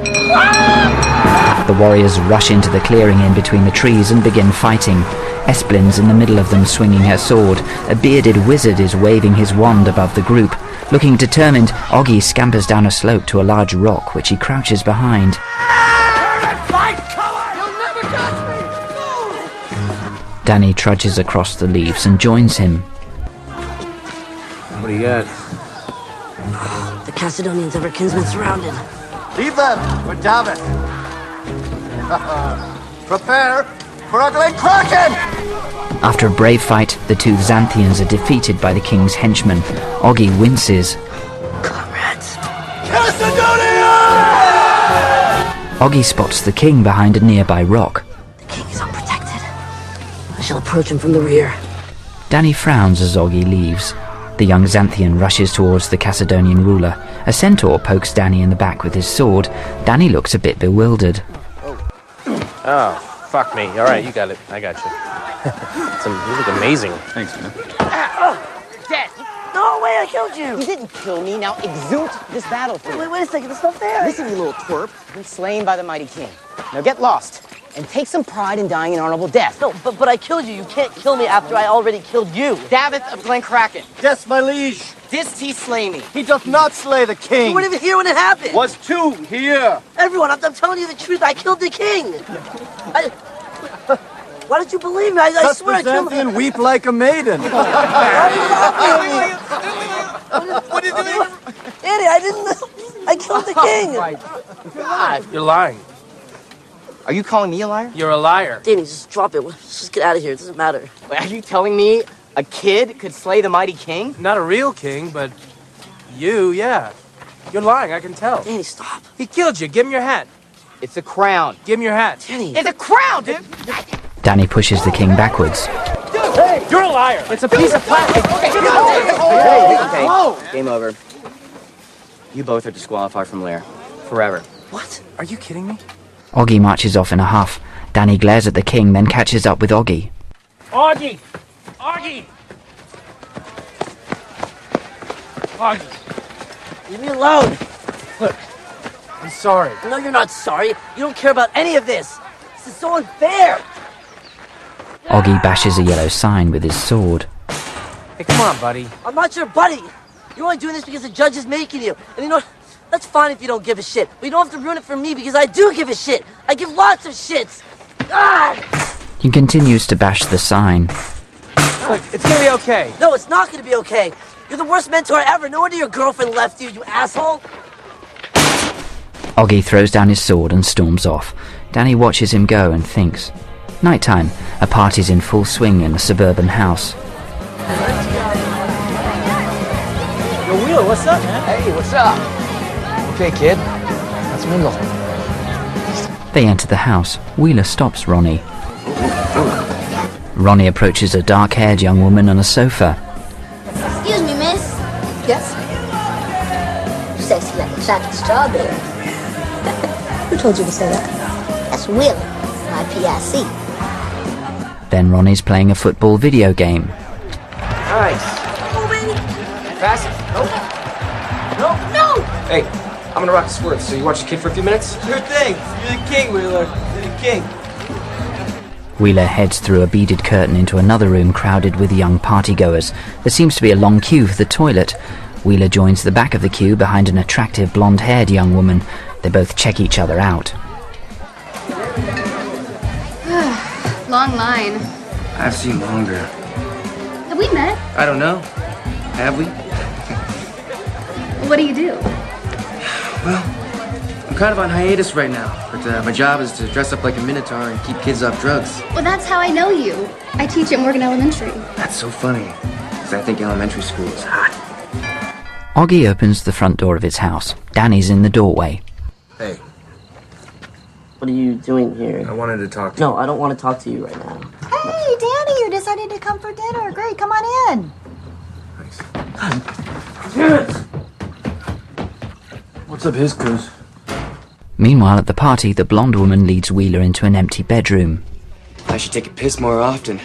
[SPEAKER 1] The warriors rush into the clearing in between the trees and begin fighting. Esplin's in the middle of them swinging her sword. A bearded wizard is waving his wand above the group. Looking determined, Oggy scampers down a slope to a large rock which he crouches behind. Danny trudges across the leaves and joins him.
[SPEAKER 9] What do you got?
[SPEAKER 16] The Caledonians have our kinsmen surrounded.
[SPEAKER 3] Leave them for David. Prepare for a Glen Kraken!
[SPEAKER 1] After a brave fight, the two Xanthians are defeated by the king's henchmen. Oggy winces.
[SPEAKER 16] Comrades.
[SPEAKER 3] Cacedonia!
[SPEAKER 1] Oggy spots the king behind a nearby rock.
[SPEAKER 16] The king is unprotected. I shall approach him from the rear.
[SPEAKER 1] Danny frowns as Oggy leaves. The young Xanthian rushes towards the Caledonian ruler. A centaur pokes Danny in the back with his sword. Danny looks a bit bewildered.
[SPEAKER 9] Oh, fuck me. All right, you got it. I got you. It's, you look amazing. Thanks, man.
[SPEAKER 21] Dead.
[SPEAKER 16] No way, I killed you.
[SPEAKER 21] You didn't kill me. Now exude this battlefield.
[SPEAKER 16] Wait, wait a second. That's not fair.
[SPEAKER 21] Listen, you little twerp. You've been slain by the mighty king. Now get lost and take some pride in dying an honorable death.
[SPEAKER 16] No, but but I killed you. You can't kill me after I already killed you.
[SPEAKER 21] Davith of Glen Kraken.
[SPEAKER 3] Yes, my liege.
[SPEAKER 21] Didst he slay me?
[SPEAKER 3] He doth not slay the king.
[SPEAKER 16] You weren't even here when it happened.
[SPEAKER 3] Was two here.
[SPEAKER 16] Everyone, I'm, I'm telling you the truth. I killed the king. I, why don't you believe me? I, I swear I killed him.
[SPEAKER 3] Xanthian weep like a maiden.
[SPEAKER 16] What are you doing? Annie, I didn't. I killed the king.
[SPEAKER 21] Oh, my God.
[SPEAKER 9] You're lying.
[SPEAKER 21] Are you calling me a liar?
[SPEAKER 9] You're a liar.
[SPEAKER 16] Danny, just drop it. Let's just get out of here. It doesn't matter.
[SPEAKER 21] Wait, are you telling me a kid could slay the mighty king?
[SPEAKER 9] Not a real king, but you, yeah. You're lying, I can tell.
[SPEAKER 16] Danny, stop.
[SPEAKER 9] He killed you. Give him your hat.
[SPEAKER 21] It's a crown.
[SPEAKER 9] Give him your hat.
[SPEAKER 16] Danny.
[SPEAKER 21] It's a crown, dude!
[SPEAKER 1] Danny pushes the king backwards.
[SPEAKER 9] Hey, you're a liar. It's a piece of plastic.
[SPEAKER 21] Okay, okay, okay. Game over. You both are disqualified from Lair. Forever.
[SPEAKER 16] What?
[SPEAKER 9] Are you kidding me?
[SPEAKER 1] Oggy marches off in a huff. Danny glares at the king, then catches up with Oggy.
[SPEAKER 9] Oggy! Oggy!
[SPEAKER 16] Oggy! Leave me alone!
[SPEAKER 9] Look, I'm sorry.
[SPEAKER 16] No, you're not sorry. You don't care about any of this. This is so unfair.
[SPEAKER 1] Oggy bashes a yellow sign with his sword.
[SPEAKER 9] Hey, come on, buddy.
[SPEAKER 16] I'm not your buddy. You're only doing this because the judge is making you. And you know, that's fine if you don't give a shit. But you don't have to ruin it for me because I do give a shit. I give lots of shits. Ah!
[SPEAKER 1] He continues to bash the sign.
[SPEAKER 9] Look, it's gonna be okay.
[SPEAKER 16] No, it's not gonna be okay. You're the worst mentor ever. No wonder your girlfriend left you, you asshole.
[SPEAKER 1] Oggy throws down his sword and storms off. Danny watches him go and thinks. Nighttime. A party's in full swing in a suburban house.
[SPEAKER 21] Yo, Wheeler, what's up, man?
[SPEAKER 22] Hey, what's up? Okay, kid. Let's mingle.
[SPEAKER 1] They enter the house. Wheeler stops Ronnie. Ronnie approaches a dark-haired young woman on a sofa.
[SPEAKER 13] Excuse me, miss. Yes? Sexy like a chocolate strawberry.
[SPEAKER 15] Who told you to say that?
[SPEAKER 13] That's Wheeler, my P I C.
[SPEAKER 1] Then Ronnie's playing a football video game.
[SPEAKER 2] Nice.
[SPEAKER 13] Oh, baby.
[SPEAKER 2] Fast. Nope.
[SPEAKER 13] No! No!
[SPEAKER 2] Hey, I'm gonna rock the squirt, so you watch the kid for a few minutes?
[SPEAKER 21] Sure thing. You're the king, Wheeler. You're the king.
[SPEAKER 1] Wheeler heads through a beaded curtain into another room crowded with young partygoers. There seems to be a long queue for the toilet. Wheeler joins the back of the queue behind an attractive blonde-haired young woman. They both check each other out.
[SPEAKER 6] Long line.
[SPEAKER 2] I've seen longer.
[SPEAKER 6] Have we met?
[SPEAKER 2] I don't know. Have we?
[SPEAKER 6] What do you do?
[SPEAKER 2] Well, I'm kind of on hiatus right now, but uh, my job is to dress up like a minotaur and keep kids off drugs.
[SPEAKER 6] Well, that's how I know you. I teach at Morgan Elementary.
[SPEAKER 2] That's so funny, because I think elementary school is hot.
[SPEAKER 1] Oggy opens the front door of his house. Danny's in the doorway.
[SPEAKER 2] Hey.
[SPEAKER 16] What are you doing here?
[SPEAKER 2] I wanted to talk to
[SPEAKER 16] No, I don't want to talk to you right now.
[SPEAKER 15] decided to come for dinner. Great, come on in.
[SPEAKER 4] What's up, his goose?
[SPEAKER 1] Meanwhile, at the party, the blonde woman leads Wheeler into an empty bedroom.
[SPEAKER 2] I should take a piss more often.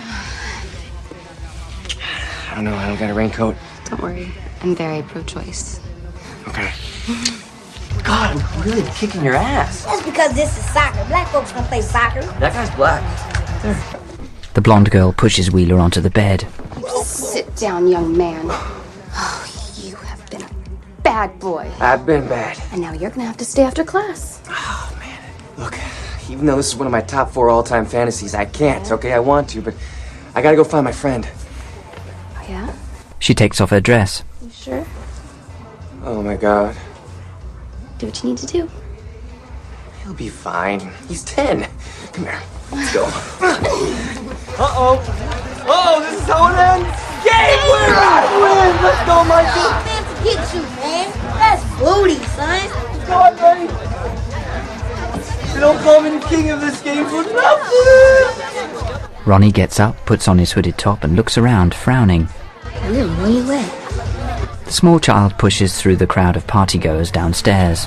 [SPEAKER 2] I don't know, I don't got a raincoat.
[SPEAKER 6] Don't worry. I'm very pro-choice.
[SPEAKER 2] Okay.
[SPEAKER 14] God, I'm really kicking your ass.
[SPEAKER 13] That's because this is soccer. Black folks don't play soccer.
[SPEAKER 14] That guy's black.
[SPEAKER 1] The blonde girl pushes Wheeler onto the bed.
[SPEAKER 6] Sit down, young man. Oh, you have been a bad boy.
[SPEAKER 2] I've been bad.
[SPEAKER 6] And now you're gonna have to stay after class.
[SPEAKER 2] Oh, man. Look, even though this is one of my top four all-time fantasies, I can't, okay? I want to, but I gotta go find my friend.
[SPEAKER 6] Oh, yeah?
[SPEAKER 1] She takes off her dress.
[SPEAKER 6] You sure?
[SPEAKER 2] Oh, my God.
[SPEAKER 6] Do what you need to do.
[SPEAKER 2] He'll be fine. He's ten. Come here. Let's go.
[SPEAKER 3] Uh-oh. Oh, this is how it ends. Game winner! Win! Let's go, Michael.
[SPEAKER 13] Oh, man, forget you, man. That's booty, son.
[SPEAKER 3] Go on, buddy. They don't call me the king of this game for nothing.
[SPEAKER 1] Ronnie gets up, puts on his hooded top, and looks around, frowning.
[SPEAKER 6] Really, where you at?
[SPEAKER 1] The small child pushes through the crowd of partygoers downstairs.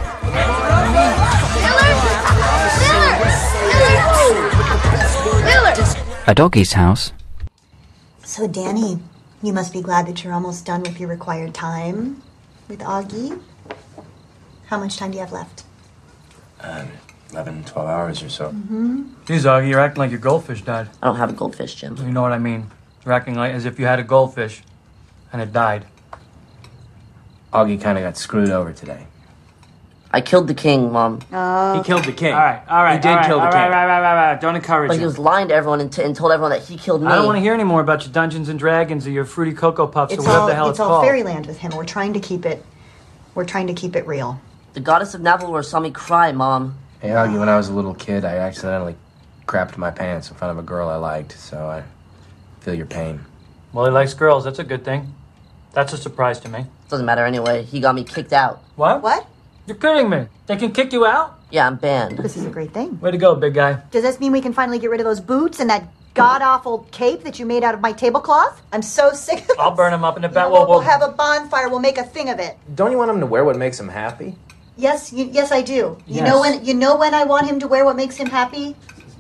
[SPEAKER 1] At Augie's house.
[SPEAKER 15] So, Danny, you must be glad that you're almost done with your required time with Augie. How much time do you have left?
[SPEAKER 22] Um, eleven, twelve hours or so.
[SPEAKER 15] Mm-hmm.
[SPEAKER 20] Jeez, Augie, you're acting like your goldfish died.
[SPEAKER 7] I don't have a goldfish, Jim.
[SPEAKER 20] You know what I mean. You're acting like as if you had a goldfish and it died.
[SPEAKER 9] Augie kind of got screwed over today.
[SPEAKER 7] I killed the king, Mom.
[SPEAKER 15] Oh.
[SPEAKER 9] He killed the king.
[SPEAKER 20] All right, all right,
[SPEAKER 9] He did
[SPEAKER 20] all right,
[SPEAKER 9] kill the
[SPEAKER 20] all
[SPEAKER 9] king.
[SPEAKER 20] right, right, right, right, right. Don't encourage
[SPEAKER 7] But
[SPEAKER 20] him.
[SPEAKER 7] he was lying to everyone and, t- and told everyone that he killed me.
[SPEAKER 20] I don't want to hear any more about your Dungeons and Dragons or your Fruity Cocoa Puffs
[SPEAKER 15] It's
[SPEAKER 20] or whatever
[SPEAKER 15] all
[SPEAKER 20] the hell
[SPEAKER 15] it's
[SPEAKER 20] it's
[SPEAKER 15] all
[SPEAKER 20] called.
[SPEAKER 15] fairyland with him. We're trying to keep it. We're trying to keep it real.
[SPEAKER 7] The goddess of Navalor saw me cry, Mom.
[SPEAKER 9] Hey, Augie, when I was a little kid, I accidentally crapped my pants in front of a girl I liked, so I feel your pain.
[SPEAKER 20] Well, he likes girls. That's a good thing. That's a surprise to me.
[SPEAKER 7] Doesn't matter anyway. He got me kicked out.
[SPEAKER 20] What?
[SPEAKER 15] What?
[SPEAKER 20] You're kidding me. They can kick you out?
[SPEAKER 7] Yeah, I'm banned.
[SPEAKER 15] This is a great thing.
[SPEAKER 20] Way to go, big guy.
[SPEAKER 15] Does this mean we can finally get rid of those boots and that god-awful cape that you made out of my tablecloth? I'm so sick of it.
[SPEAKER 20] I'll burn them up in a
[SPEAKER 15] You
[SPEAKER 20] bat.
[SPEAKER 15] know
[SPEAKER 20] We'll,
[SPEAKER 15] what? We'll
[SPEAKER 20] we'll
[SPEAKER 15] have a bonfire. We'll make a thing of it.
[SPEAKER 9] Don't you want him to wear what makes him happy?
[SPEAKER 15] Yes, you, yes, I do. You
[SPEAKER 20] Yes.
[SPEAKER 15] know when you know when I want him to wear what makes him happy?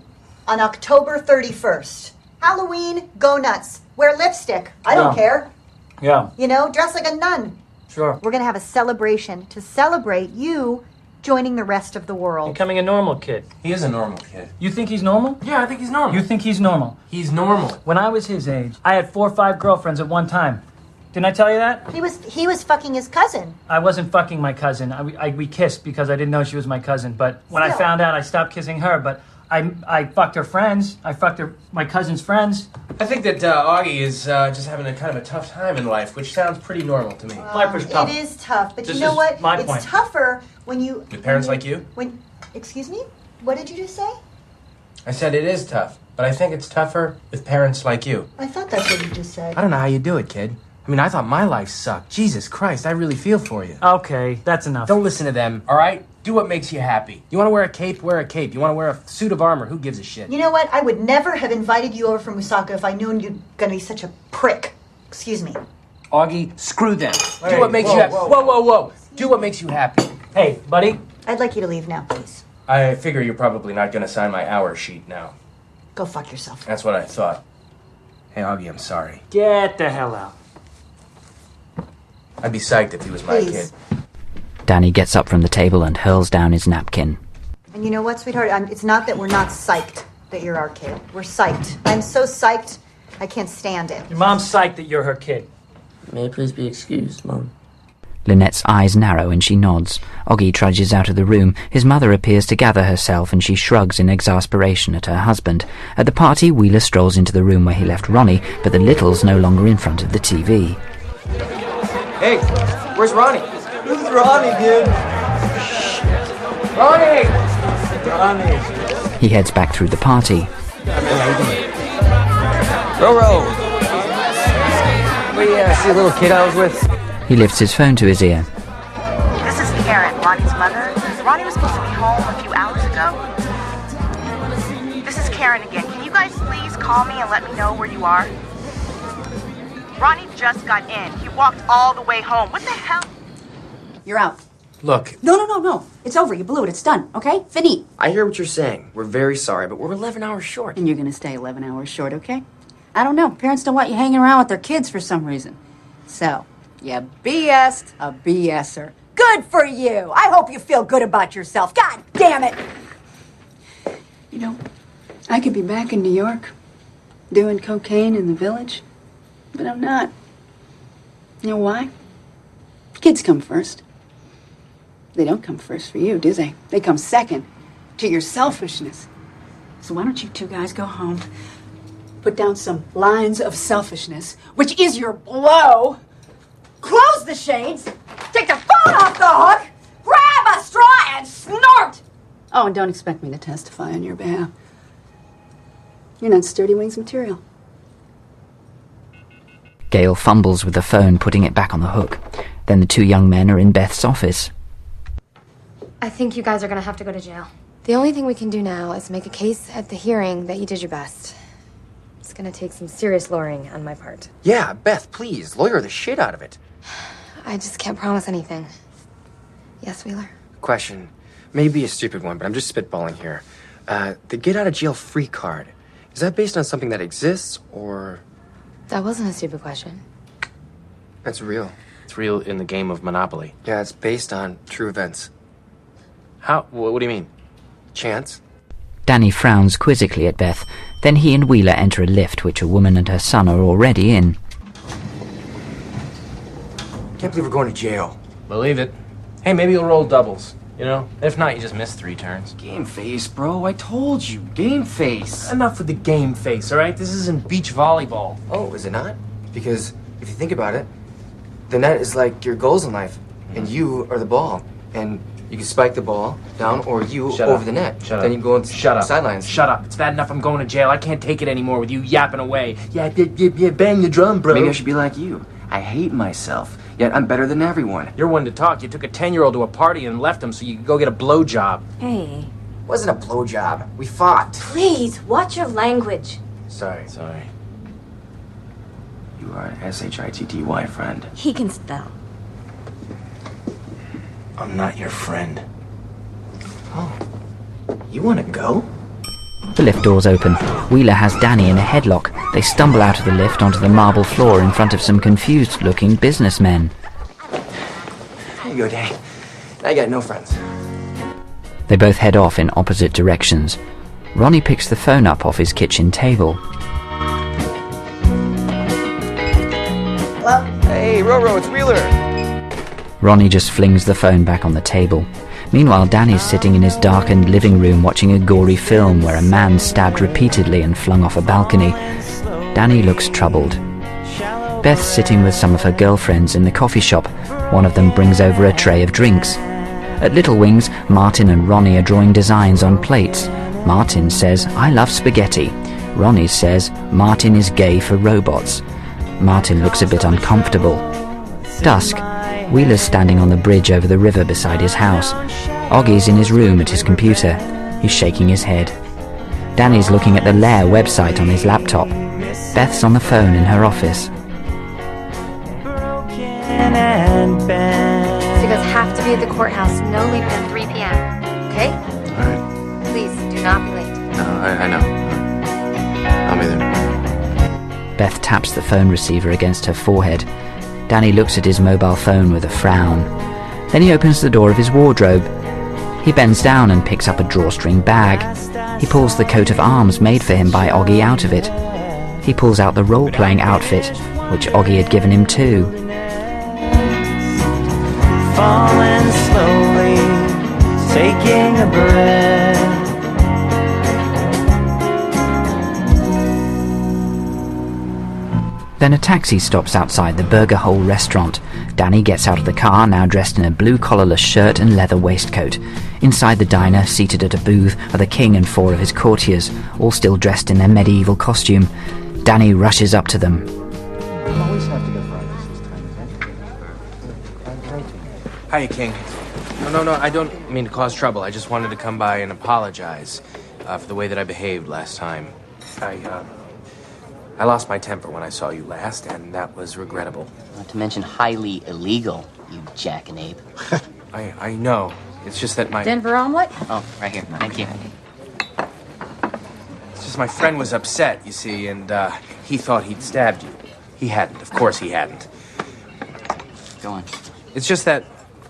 [SPEAKER 15] On October thirty-first. Halloween, go nuts. Wear lipstick. I don't
[SPEAKER 20] Yeah.
[SPEAKER 15] care.
[SPEAKER 20] Yeah,
[SPEAKER 15] You know, dress like a nun.
[SPEAKER 20] sure.
[SPEAKER 15] We're gonna have a celebration to celebrate you joining the rest of the world.
[SPEAKER 20] Becoming a normal kid.
[SPEAKER 9] He is a normal kid.
[SPEAKER 20] You think he's normal?
[SPEAKER 9] Yeah, I think he's normal.
[SPEAKER 20] You think he's normal?
[SPEAKER 9] He's normal.
[SPEAKER 20] When I was his age, I had four or five girlfriends at one time. Didn't I tell you that?
[SPEAKER 15] He was he was fucking his cousin.
[SPEAKER 20] I wasn't fucking my cousin. I, I, we kissed because I didn't know she was my cousin. But when I
[SPEAKER 15] Still.
[SPEAKER 20] found out, I stopped kissing her. But I, I fucked her friends. I fucked her, my cousin's friends.
[SPEAKER 9] I think that uh, Augie is uh, just having a kind of a tough time in life, which sounds pretty normal to me.
[SPEAKER 20] Life was tough.
[SPEAKER 15] It is tough, but
[SPEAKER 20] This
[SPEAKER 15] you know
[SPEAKER 20] is
[SPEAKER 15] what?
[SPEAKER 20] my
[SPEAKER 15] It's
[SPEAKER 20] point.
[SPEAKER 15] tougher when you
[SPEAKER 9] With parents
[SPEAKER 15] when
[SPEAKER 9] like you?
[SPEAKER 15] When excuse me? What did you just say?
[SPEAKER 9] I said it is tough, but I think it's tougher with parents like you.
[SPEAKER 15] I thought that's what you just said.
[SPEAKER 9] I don't know how you do it, kid. I mean, I thought my life sucked. Jesus Christ, I really feel for you.
[SPEAKER 20] Okay, that's enough.
[SPEAKER 9] Don't listen to them, all right? Do what makes you happy. You want to wear a cape? Wear a cape. You want to wear a suit of armor? Who gives a shit?
[SPEAKER 15] You know what? I would never have invited you over from Musaka if I knew you'd gonna be such a prick. Excuse me.
[SPEAKER 9] Augie, screw them.
[SPEAKER 20] Hey,
[SPEAKER 9] Do what makes
[SPEAKER 20] whoa,
[SPEAKER 9] you happy.
[SPEAKER 20] whoa.
[SPEAKER 9] Whoa, whoa, whoa. Do what makes you happy.
[SPEAKER 20] Hey, buddy.
[SPEAKER 15] I'd like you to leave now, please.
[SPEAKER 9] I figure you're probably not going to sign my hour sheet now.
[SPEAKER 15] Go fuck yourself.
[SPEAKER 9] That's what I thought. Hey, Augie, I'm sorry.
[SPEAKER 20] Get the hell out.
[SPEAKER 9] I'd be psyched if he was my
[SPEAKER 15] Please.
[SPEAKER 9] kid.
[SPEAKER 1] Danny gets up from the table and hurls down his napkin.
[SPEAKER 15] And you know what, sweetheart? I'm, it's not that we're not psyched that you're our kid. We're psyched. I'm so psyched, I can't stand it.
[SPEAKER 20] Your mom's psyched that you're her kid.
[SPEAKER 7] May I please be excused, Mom?
[SPEAKER 1] Lynette's eyes narrow and she nods. Augie trudges out of the room. His mother appears to gather herself and she shrugs in exasperation at her husband. At the party, Wheeler strolls into the room where he left Ronnie, but the little's no longer in front of the T V.
[SPEAKER 2] Hey, where's Ronnie?
[SPEAKER 3] This is Ronnie, dude.
[SPEAKER 2] Ronnie!
[SPEAKER 3] Ronnie.
[SPEAKER 1] He heads back through the party.
[SPEAKER 2] Roro! We uh, see a little kid I was with.
[SPEAKER 1] He lifts his phone to his ear.
[SPEAKER 8] This is Karen, Ronnie's mother. Ronnie was supposed to be home a few hours ago. This is Karen again. Can you guys please call me and let me know where you are? Ronnie just got in. He walked all the way home. What the hell?
[SPEAKER 12] You're out.
[SPEAKER 2] Look,
[SPEAKER 12] No, no, no, no. It's over. You blew it. It's done. Okay? Fini.
[SPEAKER 2] I hear what you're saying. We're very sorry, but we're eleven hours short.
[SPEAKER 12] And you're going to stay eleven hours short, okay? I don't know. Parents don't want you hanging around with their kids for some reason. So, you B S'd a BSer. Good for you. I hope you feel good about yourself. God damn it. You know, I could be back in New York doing cocaine in the village, but I'm not. You know why? Kids come first. They don't come first for you, do they? They come second to your selfishness. So why don't you two guys go home, put down some lines of selfishness, which is your blow, close the shades, take the phone off the hook, grab a straw and snort! Oh, and don't expect me to testify on your behalf. You're not Sturdy Wings material.
[SPEAKER 1] Gail fumbles with the phone, putting it back on the hook. Then the two young men are in Beth's office.
[SPEAKER 6] I think you guys are gonna have to go to jail. The only thing we can do now is make a case at the hearing that you did your best. It's gonna take some serious lawyering on my part.
[SPEAKER 2] Yeah, Beth, please, lawyer the shit out of it.
[SPEAKER 6] I just can't promise anything. Yes, Wheeler?
[SPEAKER 2] Question. Maybe a stupid one, but I'm just spitballing here. Uh, the get out of jail free card. Is that based on something that exists, or...
[SPEAKER 6] That wasn't a stupid question.
[SPEAKER 2] That's real.
[SPEAKER 4] It's real in the game of Monopoly.
[SPEAKER 2] Yeah, it's based on true events.
[SPEAKER 4] How? What, what do you mean?
[SPEAKER 2] Chance?
[SPEAKER 1] Danny frowns quizzically at Beth. Then he and Wheeler enter a lift, which a woman and her son are already in.
[SPEAKER 2] Can't believe we're going to jail.
[SPEAKER 4] Believe it. Hey, maybe you'll roll doubles. You know? If not, you just miss three turns.
[SPEAKER 2] Game face, bro. I told you. Game face.
[SPEAKER 4] Enough with the game face, all right? This isn't beach volleyball.
[SPEAKER 2] Oh, is it not? Because if you think about it, the net is like your goals in life, and you are the ball. And you can spike the ball down, or you
[SPEAKER 4] Shut
[SPEAKER 2] over
[SPEAKER 4] up.
[SPEAKER 2] the net.
[SPEAKER 4] Shut
[SPEAKER 2] then
[SPEAKER 4] up.
[SPEAKER 2] you go into
[SPEAKER 4] Shut up.
[SPEAKER 2] sidelines.
[SPEAKER 4] Shut up. It's bad enough I'm going to jail. I can't take it anymore with you yapping away. Yeah, yeah, yeah, yeah, bang the drum, bro.
[SPEAKER 2] Maybe I should be like you. I hate myself, yet I'm better than everyone.
[SPEAKER 4] You're one to talk. You took a ten-year-old to a party and left him so you could go get a blowjob.
[SPEAKER 15] Hey.
[SPEAKER 2] Wasn't a blowjob. We fought.
[SPEAKER 15] Please, watch your language.
[SPEAKER 2] Sorry.
[SPEAKER 4] Sorry.
[SPEAKER 2] You are an S H I T T Y friend.
[SPEAKER 15] He can spell.
[SPEAKER 4] I'm not your friend.
[SPEAKER 2] Oh. You want to go?
[SPEAKER 1] The lift doors open. Wheeler has Danny in a headlock. They stumble out of the lift onto the marble floor in front of some confused-looking businessmen.
[SPEAKER 2] There you go, Danny. I got no friends.
[SPEAKER 1] They both head off in opposite directions. Ronnie picks the phone up off his kitchen table.
[SPEAKER 2] Hello? Hey, Roro, it's Wheeler.
[SPEAKER 1] Ronnie just flings the phone back on the table. Meanwhile, Danny's sitting in his darkened living room watching a gory film where a man stabbed repeatedly and flung off a balcony. Danny looks troubled. Beth's sitting with some of her girlfriends in the coffee shop. One of them brings over a tray of drinks. At Little Wings, Martin and Ronnie are drawing designs on plates. Martin says, "I love spaghetti." Ronnie says, "Martin is gay for robots." Martin looks a bit uncomfortable. Dusk. Wheeler's standing on the bridge over the river beside his house. Oggie's in his room at his computer. He's shaking his head. Danny's looking at the Lair website on his laptop. Beth's on the phone in her office.
[SPEAKER 6] So you guys have to be at the courthouse no later than three p.m., okay?
[SPEAKER 2] All right.
[SPEAKER 6] Please, do not be late.
[SPEAKER 2] No, I, I know. I'll be there.
[SPEAKER 1] Beth taps the phone receiver against her forehead. Danny looks at his mobile phone with a frown. Then he opens the door of his wardrobe. He bends down and picks up a drawstring bag. He pulls the coat of arms made for him by Oggie out of it. He pulls out the role-playing outfit, which Oggie had given him too.
[SPEAKER 3] Falling slowly, taking a breath.
[SPEAKER 1] Then a taxi stops outside the Burger Hole restaurant. Danny gets out of the car, now dressed in a blue collarless shirt and leather waistcoat. Inside the diner, seated at a booth, are the king and four of his courtiers, all still dressed in their medieval costume. Danny rushes up to them.
[SPEAKER 22] Always have to go Fridays this time, okay?
[SPEAKER 4] Hiya, King. No, no, no, I don't mean to cause trouble. I just wanted to come by and apologize uh, for the way that I behaved last time. I, uh, I lost my temper when I saw you last, and that was regrettable.
[SPEAKER 7] Not to mention highly illegal, you jackanape.
[SPEAKER 4] I, I know. It's just that my...
[SPEAKER 12] Denver omelet?
[SPEAKER 7] Oh, right here. Thank you.
[SPEAKER 4] It's just my friend was upset, you see, and, uh, he thought he'd stabbed you. He hadn't. Of course he hadn't.
[SPEAKER 7] Go on.
[SPEAKER 4] It's just that...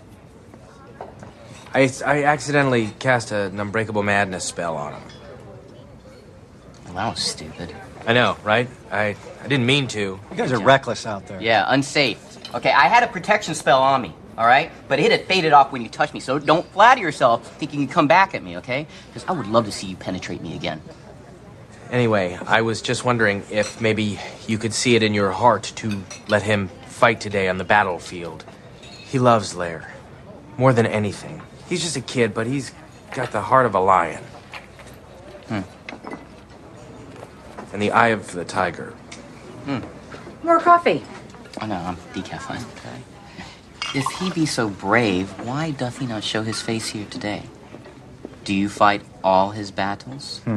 [SPEAKER 4] I, I accidentally cast an Unbreakable Madness spell on him.
[SPEAKER 7] Well, that was stupid.
[SPEAKER 4] I know, right? I, I didn't mean to.
[SPEAKER 5] You guys are reckless out there.
[SPEAKER 7] Yeah, unsafe. Okay, I had a protection spell on me, all right? But it had faded off when you touched me, so don't flatter yourself thinking you can come back at me, okay? Because I would love to see you penetrate me again.
[SPEAKER 4] Anyway, I was just wondering if maybe you could see it in your heart to let him fight today on the battlefield. He loves Lair. More than anything. He's just a kid, but he's got the heart of a lion.
[SPEAKER 7] Hmm.
[SPEAKER 4] And the eye of the tiger.
[SPEAKER 7] Hmm.
[SPEAKER 12] More coffee.
[SPEAKER 7] Oh, no, I'm decaf fine. Okay. If he be so brave, why doth he not show his face here today? Do you fight all his battles?
[SPEAKER 4] Hmm.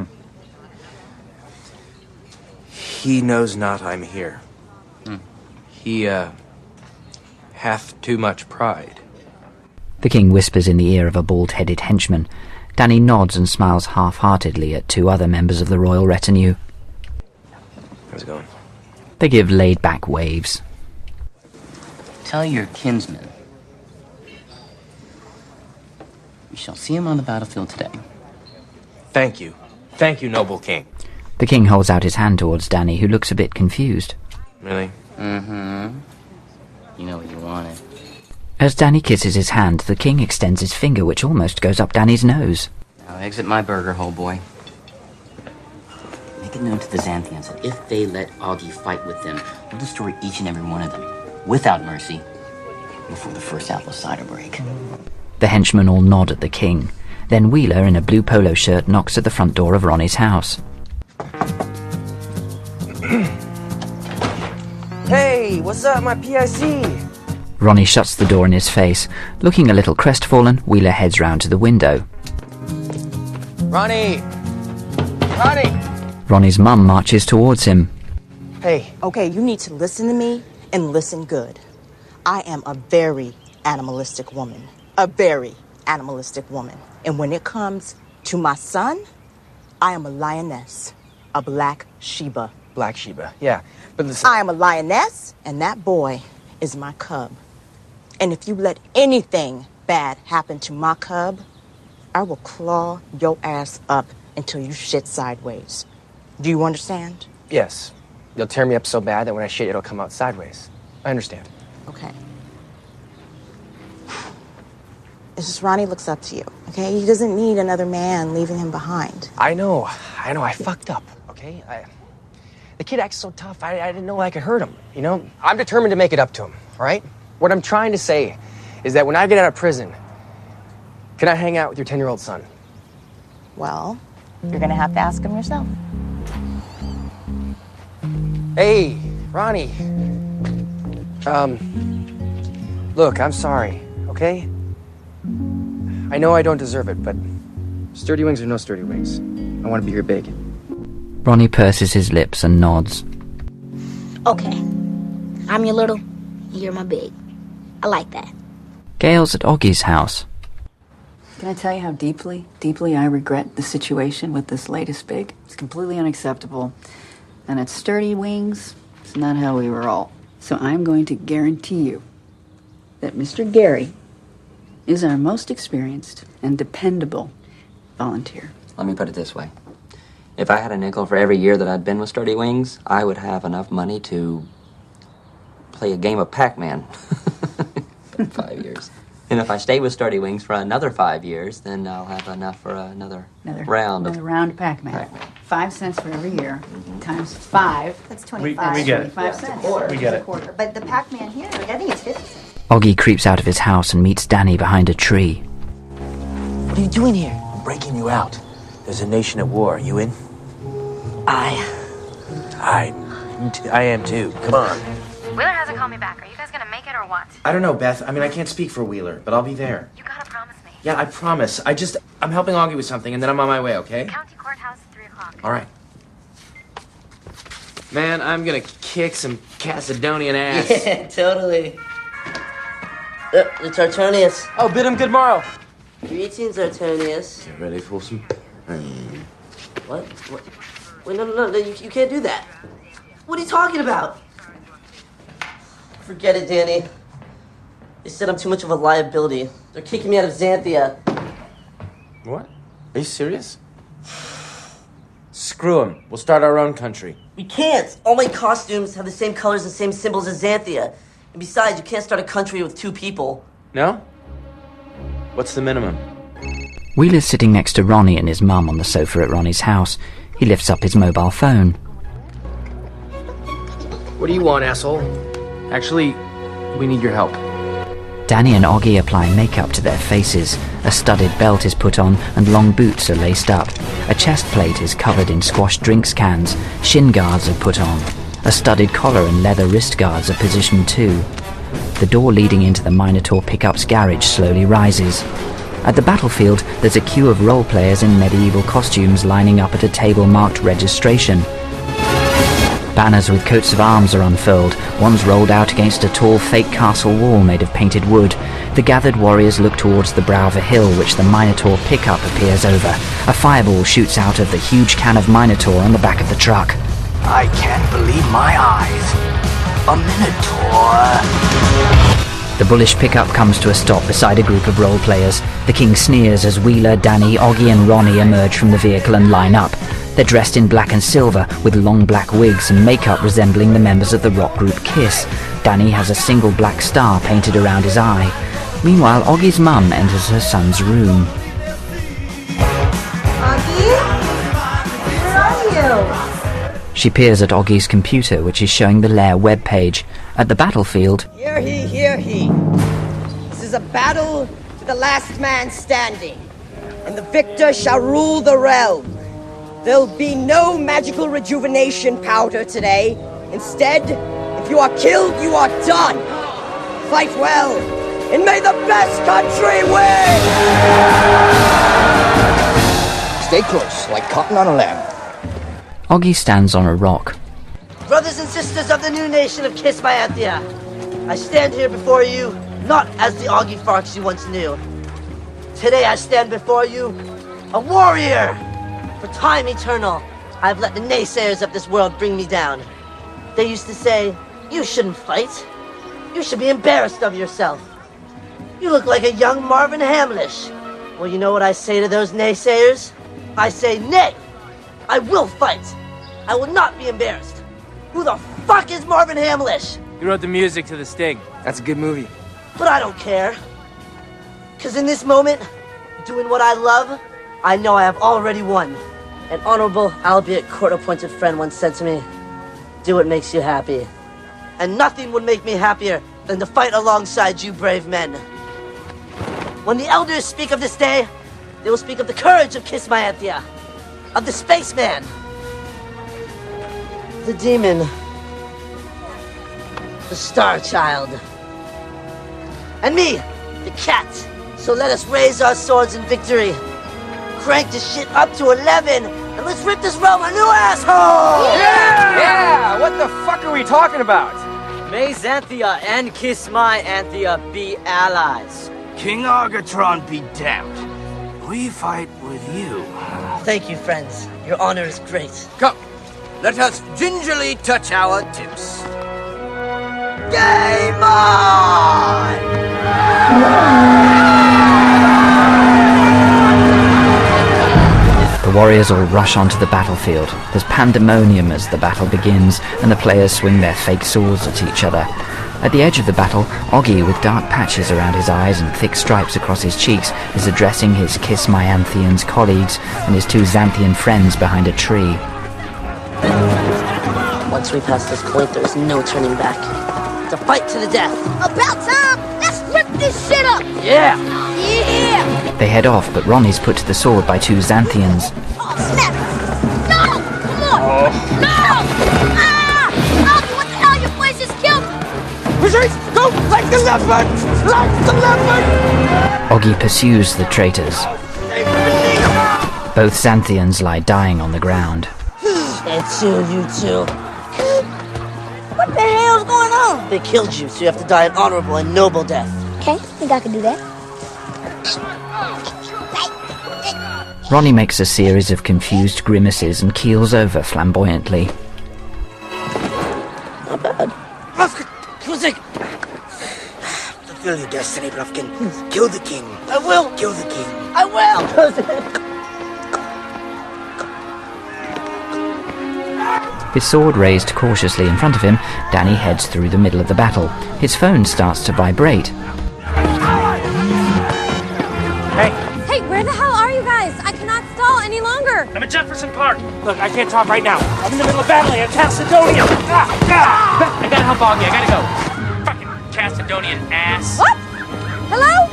[SPEAKER 4] He knows not I'm here.
[SPEAKER 7] Hmm.
[SPEAKER 4] He, uh, hath too much pride.
[SPEAKER 1] The king whispers in the ear of a bald-headed henchman. Danny nods and smiles half-heartedly at two other members of the royal retinue.
[SPEAKER 4] How's it going?
[SPEAKER 1] They give laid-back waves.
[SPEAKER 7] Tell your kinsman. We shall see him on the battlefield today.
[SPEAKER 4] Thank you. Thank you, noble king.
[SPEAKER 1] The king holds out his hand towards Danny, who looks a bit confused.
[SPEAKER 4] Really?
[SPEAKER 7] Mm-hmm. You know what you wanted.
[SPEAKER 1] As Danny kisses his hand, the king extends his finger, which almost goes up Danny's nose.
[SPEAKER 7] Now exit my burger hole, boy. Make it known to the Xanthians that if they let Augie fight with them, we'll destroy each and every one of them, without mercy, before the first apple cider break.
[SPEAKER 1] The henchmen all nod at the king. Then Wheeler, in a blue polo shirt, knocks at the front door of Ronnie's house.
[SPEAKER 2] Hey, what's up, my P I C?
[SPEAKER 1] Ronnie shuts the door in his face. Looking a little crestfallen, Wheeler heads round to the window.
[SPEAKER 2] Ronnie! Ronnie!
[SPEAKER 1] Ronnie's mum marches towards him.
[SPEAKER 19] Hey. Okay, you need to listen to me and listen good. I am a very animalistic woman. A very animalistic woman. And when it comes to my son, I am a lioness. A black Sheba.
[SPEAKER 2] Black Sheba, yeah. But listen.
[SPEAKER 19] I am a lioness, and that boy is my cub. And if you let anything bad happen to my cub, I will claw your ass up until you shit sideways. Do you understand?
[SPEAKER 2] Yes. You'll tear me up so bad that when I shit, it'll come out sideways. I understand.
[SPEAKER 19] Okay. It's just Ronnie looks up to you, okay? He doesn't need another man leaving him behind.
[SPEAKER 2] I know. I know. I fucked up, okay? I, the kid acts so tough, I, I didn't know I could hurt him, you know? I'm determined to make it up to him, all right? What I'm trying to say is that when I get out of prison, can I hang out with your ten-year-old son?
[SPEAKER 19] Well, you're gonna have to ask him yourself.
[SPEAKER 2] Hey, Ronnie. Um, look, I'm sorry, okay? I know I don't deserve it, but sturdy wings or no sturdy wings, I want to be your big.
[SPEAKER 1] Ronnie purses his lips and nods.
[SPEAKER 13] Okay. I'm your little, you're my big. I like that.
[SPEAKER 1] Gail's at Augie's house.
[SPEAKER 11] Can I tell you how deeply, deeply I regret the situation with this latest big? It's completely unacceptable. And at Sturdy Wings, it's not how we roll. So I'm going to guarantee you that Mister Gary is our most experienced and dependable volunteer.
[SPEAKER 10] Let me put it this way. If I had a nickel for every year that I'd been with Sturdy Wings, I would have enough money to play a game of Pac-Man in five years. And if I stay with Sturdy Wings for another five years, then I'll have enough for another,
[SPEAKER 11] Another
[SPEAKER 10] round
[SPEAKER 11] another
[SPEAKER 10] of
[SPEAKER 11] round of Pac-Man.
[SPEAKER 10] Pac-Man.
[SPEAKER 11] Five cents for every year, times five.
[SPEAKER 15] That's twenty-five.
[SPEAKER 11] We get it. twenty-five
[SPEAKER 15] Yeah.
[SPEAKER 11] cents.
[SPEAKER 15] Quarter.
[SPEAKER 11] We get it.
[SPEAKER 15] A quarter. But the Pac-Man here, I think it's fifty cents.
[SPEAKER 1] Augie creeps out of his house and meets Danny behind a tree.
[SPEAKER 18] What are you doing here? I'm breaking you out. There's a nation at war. You in?
[SPEAKER 13] I.
[SPEAKER 18] I... I am too. Come on.
[SPEAKER 6] Wheeler hasn't called me back. Are you guys gonna make it or what?
[SPEAKER 2] I don't know, Beth. I mean, I can't speak for Wheeler, but I'll be there.
[SPEAKER 6] You gotta promise me.
[SPEAKER 2] Yeah, I promise. I just... I'm helping Augie with something, and then I'm on my way, okay?
[SPEAKER 6] County courthouse, three o'clock.
[SPEAKER 2] All right.
[SPEAKER 4] Man, I'm gonna kick some Macedonian ass.
[SPEAKER 16] Yeah, totally. Uh, it's Artonius.
[SPEAKER 3] Oh, bid him good morrow.
[SPEAKER 16] Greetings, Artonius.
[SPEAKER 3] Get ready for some pain.
[SPEAKER 16] What? What? Wait, no, no, no, you, you can't do that. What are you talking about? Forget it, Danny. They said I'm too much of a liability. They're kicking me out of Xanthia.
[SPEAKER 4] What? Are you serious? Screw him. We'll start our own country.
[SPEAKER 16] We can't. All my costumes have the same colors and same symbols as Xanthia. And besides, you can't start a country with two people.
[SPEAKER 4] No? What's the minimum?
[SPEAKER 1] Wheeler's sitting next to Ronnie and his mum on the sofa at Ronnie's house. He lifts up his mobile phone.
[SPEAKER 4] What do you want, asshole? Actually, we need your help.
[SPEAKER 1] Danny and Oggy apply makeup to their faces. A studded belt is put on and long boots are laced up. A chest plate is covered in squashed drinks cans. Shin guards are put on. A studded collar and leather wrist guards are positioned too. The door leading into the Minotaur Pickup's garage slowly rises. At the battlefield, there's a queue of role players in medieval costumes lining up at a table marked registration. Banners with coats of arms are unfurled. One's rolled out against a tall fake castle wall made of painted wood. The gathered warriors look towards the brow of a hill which the Minotaur pickup appears over. A fireball shoots out of the huge can of Minotaur on the back of the truck.
[SPEAKER 18] I can't believe my eyes. A Minotaur.
[SPEAKER 1] The bullish pickup comes to a stop beside a group of role players. The king sneers as Wheeler, Danny, Oggy and Ronnie emerge from the vehicle and line up. They're dressed in black and silver, with long black wigs and makeup resembling the members of the rock group Kiss. Danny has a single black star painted around his eye. Meanwhile, Oggy's mum enters her son's room.
[SPEAKER 15] Oggy? Where are you?
[SPEAKER 1] She peers at Oggy's computer, which is showing the Lair webpage. At the battlefield...
[SPEAKER 5] Hear he, hear he. This is a battle to the last man standing, and the victor shall rule the realm. There'll be no magical rejuvenation powder today. Instead, if you are killed, you are done. Fight well, and may the best country win!
[SPEAKER 18] Stay close, like cotton on a lamb.
[SPEAKER 1] Oggy stands on a rock.
[SPEAKER 16] Brothers and sisters of the new nation of Kismayanthia, I stand here before you, not as the Oggy Farks you once knew. Today I stand before you, a warrior! For time eternal, I've let the naysayers of this world bring me down. They used to say, you shouldn't fight. You should be embarrassed of yourself. You look like a young Marvin Hamlish. Well, you know what I say to those naysayers? I say, nay, I will fight. I will not be embarrassed. Who the fuck is Marvin Hamlish?
[SPEAKER 4] You wrote the music to The Sting.
[SPEAKER 2] That's a good movie.
[SPEAKER 16] But I don't care. Because in this moment, doing what I love, I know I have already won. An honorable, albeit court-appointed friend once said to me, do what makes you happy. And nothing would make me happier than to fight alongside you brave men. When the elders speak of this day, they will speak of the courage of Kismayanthia, of the spaceman, the demon, the star child, and me, the cat. So let us raise our swords in victory. Crank this shit up to eleven, and let's rip this realm a new asshole!
[SPEAKER 3] Yeah! Yeah! What the fuck are we talking about?
[SPEAKER 21] May Xanthia and Kismayanthia be allies.
[SPEAKER 18] King Argatron be damned. We fight with you.
[SPEAKER 16] Thank you, friends. Your honor is great.
[SPEAKER 18] Come, let us gingerly touch our tips.
[SPEAKER 5] Game on!
[SPEAKER 1] The warriors all rush onto the battlefield. There's pandemonium as the battle begins, and the players swing their fake swords at each other. At the edge of the battle, Oggy, with dark patches around his eyes and thick stripes across his cheeks, is addressing his Kismayanthians colleagues and his two Xanthian friends behind a tree.
[SPEAKER 16] Once we pass this point, there is no turning back. It's a fight to the death.
[SPEAKER 13] About time! Let's rip this shit up!
[SPEAKER 16] Yeah!
[SPEAKER 13] Yeah!
[SPEAKER 1] They head off, but Ronnie's put to the sword by two Xanthians.
[SPEAKER 13] Oh, snap! No! Come on! Oh. No! Ah! Oh, what the hell? Your place just killed me!
[SPEAKER 5] Retreat! Go! Like the leopard! Like the leopard!
[SPEAKER 1] Oggy pursues the traitors. Both Xanthians lie dying on the ground.
[SPEAKER 16] And two, you two.
[SPEAKER 13] going on?
[SPEAKER 16] They killed you, so you have to die an honorable and noble death.
[SPEAKER 13] Okay, I think I can do that.
[SPEAKER 1] Ronnie makes a series of confused grimaces and keels over flamboyantly.
[SPEAKER 16] Not bad. Kuzik!
[SPEAKER 18] Fulfill your destiny, Bluffkin. Kill the king.
[SPEAKER 16] I will!
[SPEAKER 18] Kill the king.
[SPEAKER 16] I will!
[SPEAKER 1] His sword raised cautiously in front of him, Danny heads through the middle of the battle. His phone starts to vibrate.
[SPEAKER 4] Hey!
[SPEAKER 6] Hey, where the hell are you guys? I cannot stall any longer.
[SPEAKER 4] I'm at Jefferson Park. Look, I can't talk right now. I'm in the middle of battling at Castadonia. Ah, ah. I gotta help Augie. I gotta go. Fucking Castadonian ass.
[SPEAKER 6] What? Hello?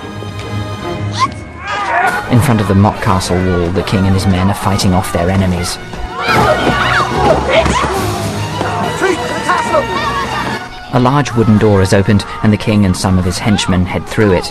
[SPEAKER 1] In front of the mock castle wall, the king and his men are fighting off their enemies. A large wooden door is opened, and the king and some of his henchmen head through it.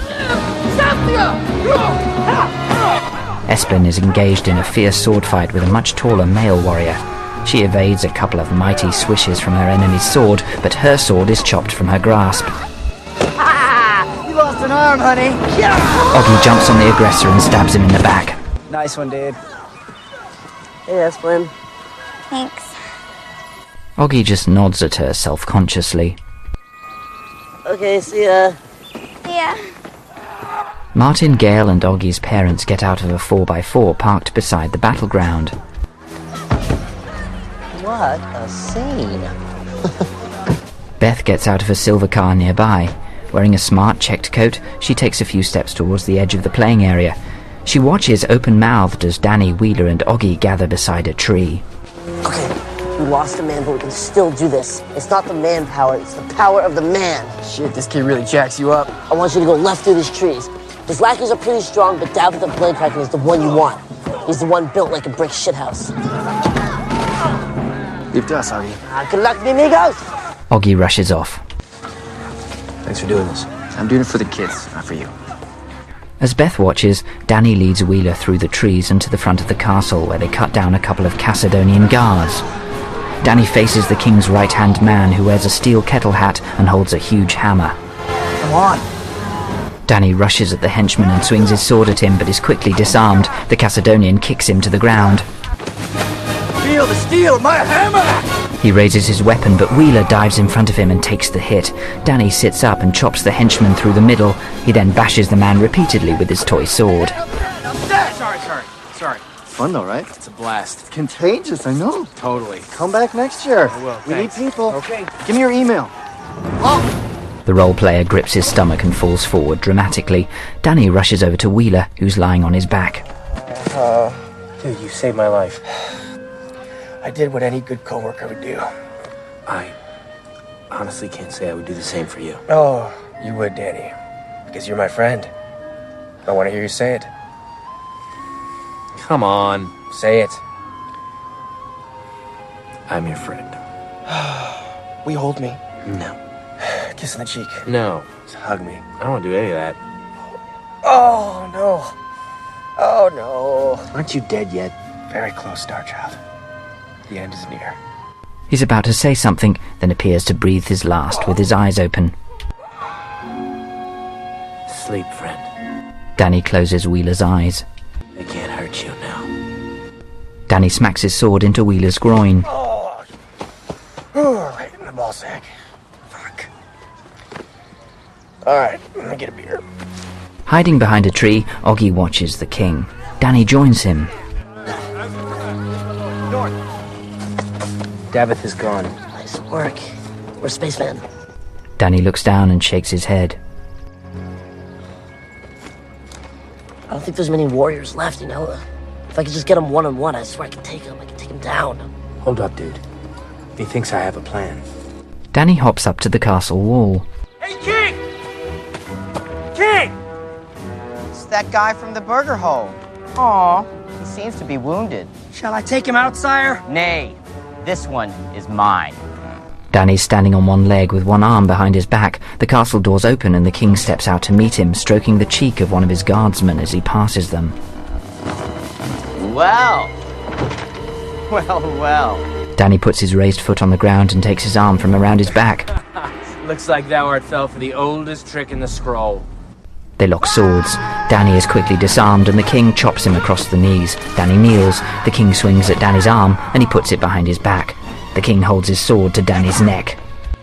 [SPEAKER 1] Esplin is engaged in a fierce sword fight with a much taller male warrior. She evades a couple of mighty swishes from her enemy's sword, but her sword is chopped from her grasp.
[SPEAKER 3] You lost an arm, honey.
[SPEAKER 1] Augie jumps on the aggressor and stabs him in the back.
[SPEAKER 3] Nice one, dude.
[SPEAKER 16] Hey, Esplin.
[SPEAKER 13] Thanks.
[SPEAKER 1] Augie just nods at her self-consciously.
[SPEAKER 16] Okay, see ya.
[SPEAKER 13] Yeah.
[SPEAKER 1] Martin, Gale and Augie's parents get out of a four by four parked beside the battleground.
[SPEAKER 16] What a scene.
[SPEAKER 1] Beth gets out of a silver car nearby. Wearing a smart checked coat, she takes a few steps towards the edge of the playing area. She watches open-mouthed as Danny, Wheeler and Augie gather beside a tree.
[SPEAKER 16] Okay, we lost a man, but we can still do this. It's not the manpower, it's the power of the man.
[SPEAKER 3] Shit, this kid really jacks you up.
[SPEAKER 16] I want you to go left through these trees. His lackeys are pretty strong, but David the Blade Kraken is the one you want. He's the one built like a brick shithouse.
[SPEAKER 3] Leave to us, Augie.
[SPEAKER 16] Ah, good luck, mi amigos!
[SPEAKER 1] Augie rushes off.
[SPEAKER 3] Thanks for doing this. I'm doing it for the kids, not for you.
[SPEAKER 1] As Beth watches, Danny leads Wheeler through the trees and to the front of the castle, where they cut down a couple of Castadonian guards. Danny faces the king's right-hand man, who wears a steel kettle hat and holds a huge hammer.
[SPEAKER 3] Come on.
[SPEAKER 1] Danny rushes at the henchman and swings his sword at him, but is quickly disarmed. The Castadonian kicks him to the ground.
[SPEAKER 3] Feel the steel, my hammer!
[SPEAKER 1] He raises his weapon, but Wheeler dives in front of him and takes the hit. Danny sits up and chops the henchman through the middle. He then bashes the man repeatedly with his toy sword.
[SPEAKER 4] Sorry, sorry, sorry.
[SPEAKER 3] Fun though, right?
[SPEAKER 4] It's a blast.
[SPEAKER 3] Contagious, I know.
[SPEAKER 4] Totally.
[SPEAKER 3] Come back next year.
[SPEAKER 4] I will,
[SPEAKER 3] We
[SPEAKER 4] thanks.
[SPEAKER 3] need people.
[SPEAKER 4] Okay.
[SPEAKER 3] Give me your email. Oh!
[SPEAKER 1] The role player grips his stomach and falls forward dramatically. Danny rushes over to Wheeler, who's lying on his back.
[SPEAKER 2] Uh, dude, you saved my life. I did what any good coworker would do.
[SPEAKER 14] I honestly can't say I would do the same for you.
[SPEAKER 2] Oh, you would, Danny. Because you're my friend. I want to hear you say it.
[SPEAKER 14] Come on.
[SPEAKER 2] Say it.
[SPEAKER 14] I'm your friend.
[SPEAKER 2] Will you hold me?
[SPEAKER 14] No.
[SPEAKER 2] Kiss on the cheek.
[SPEAKER 14] No.
[SPEAKER 2] Just hug me.
[SPEAKER 14] I don't want to do any of that.
[SPEAKER 2] Oh, no. Oh, no.
[SPEAKER 14] Aren't you dead yet?
[SPEAKER 2] Very close, Starchild. The end is near.
[SPEAKER 1] He's about to say something, then appears to breathe his last with his eyes open.
[SPEAKER 14] Sleep, friend.
[SPEAKER 1] Danny closes Wheeler's eyes.
[SPEAKER 14] They can't hurt you now.
[SPEAKER 1] Danny smacks his sword into Wheeler's groin.
[SPEAKER 2] Oh, oh right in the ball sack. Fuck. All right, let me get a beer.
[SPEAKER 1] Hiding behind a tree, Augie watches the king. Danny joins him.
[SPEAKER 14] Davith is gone.
[SPEAKER 16] Nice work. We're Spaceman.
[SPEAKER 1] Danny looks down and shakes his head.
[SPEAKER 16] I don't think there's many warriors left, you know? If I could just get them one-on-one, I swear I could take them. I could take them down.
[SPEAKER 14] Hold up, dude. He thinks I have a plan.
[SPEAKER 1] Danny hops up to the castle wall.
[SPEAKER 21] Hey, King! King!
[SPEAKER 17] It's that guy from the burger hole. Aw, he seems to be wounded.
[SPEAKER 21] Shall I take him out, sire?
[SPEAKER 17] Nay, this one is mine.
[SPEAKER 1] Danny's standing on one leg with one arm behind his back. The castle doors open and the king steps out to meet him, stroking the cheek of one of his guardsmen as he passes them.
[SPEAKER 17] Well. Well, well.
[SPEAKER 1] Danny puts his raised foot on the ground and takes his arm from around his back.
[SPEAKER 4] Looks like thou art fell for the oldest trick in the scroll.
[SPEAKER 1] They lock swords. Danny is quickly disarmed and the king chops him across the knees. Danny kneels. The king swings at Danny's arm and he puts it behind his back. The king holds his sword to Danny's neck.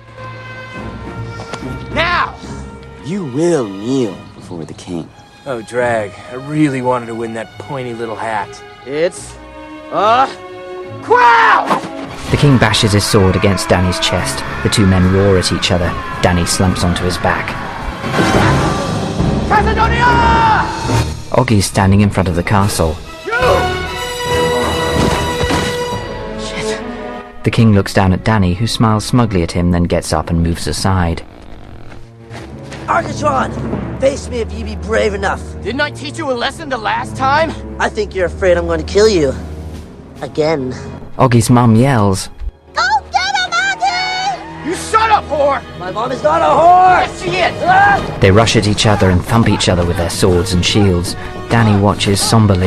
[SPEAKER 3] Now!
[SPEAKER 7] You will kneel before the king.
[SPEAKER 4] Oh, Drag, I really wanted to win that pointy little hat.
[SPEAKER 3] It's a crowd!
[SPEAKER 1] The king bashes his sword against Danny's chest. The two men roar at each other. Danny slumps onto his back.
[SPEAKER 3] Macedonia!
[SPEAKER 1] Oggie's standing in front of the castle.
[SPEAKER 3] Shit.
[SPEAKER 1] The king looks down at Danny, who smiles smugly at him, then gets up and moves aside.
[SPEAKER 16] Argatron, face me if you be brave enough.
[SPEAKER 3] Didn't I teach you a lesson the last time?
[SPEAKER 16] I think you're afraid I'm going to kill you. Again.
[SPEAKER 1] Oggie's mum yells.
[SPEAKER 13] Go get him, Oggie!
[SPEAKER 3] You shut up, whore!
[SPEAKER 16] My mom is not a whore!
[SPEAKER 3] Yes, she is! Ah!
[SPEAKER 1] They rush at each other and thump each other with their swords and shields. Danny watches somberly.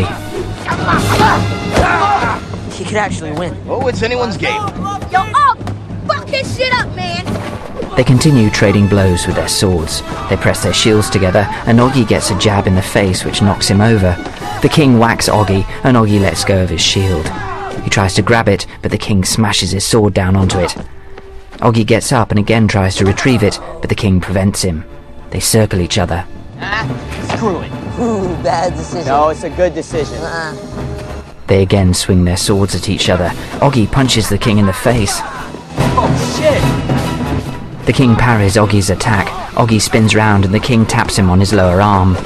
[SPEAKER 16] He could actually win.
[SPEAKER 18] Oh, it's anyone's game.
[SPEAKER 13] Yo, Og! Fuck his shit up, man!
[SPEAKER 1] They continue trading blows with their swords. They press their shields together, and Oggie gets a jab in the face which knocks him over. The king whacks Oggie, and Oggie lets go of his shield. He tries to grab it, but the king smashes his sword down onto it. Oggie gets up and again tries to retrieve it, but the king prevents him. They circle each other.
[SPEAKER 3] Ah, screw it.
[SPEAKER 16] Ooh, bad decision.
[SPEAKER 3] No, it's a good decision.
[SPEAKER 16] Uh-uh.
[SPEAKER 1] They again swing their swords at each other. Oggie punches the king in the face.
[SPEAKER 3] Oh, shit!
[SPEAKER 1] The king parries Oggie's attack. Oggie spins round and the king taps him on his lower arm.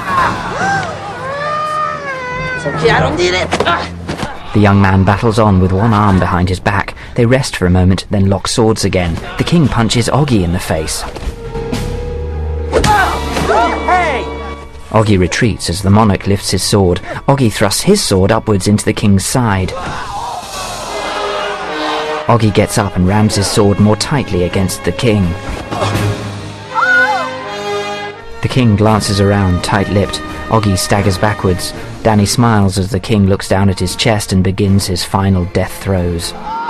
[SPEAKER 16] It's okay, I don't need it. Ah.
[SPEAKER 1] The young man battles on with one arm behind his back. They rest for a moment, then lock swords again. The king punches Oggie in the face.
[SPEAKER 3] Hey!
[SPEAKER 1] Oggie retreats as the monarch lifts his sword. Oggie thrusts his sword upwards into the king's side. Oggie gets up and rams his sword more tightly against the king. The king glances around, tight-lipped. Oggie staggers backwards. Danny smiles as the king looks down at his chest and begins his final death throes.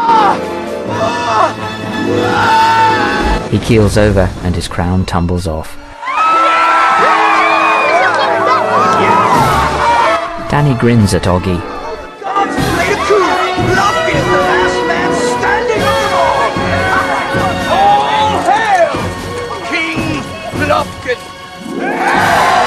[SPEAKER 1] He keels over and his crown tumbles off. Danny grins at Oggie.
[SPEAKER 18] God's made a coup! Bluffkin, the last man standing of them all! All hail! King Bluffkin!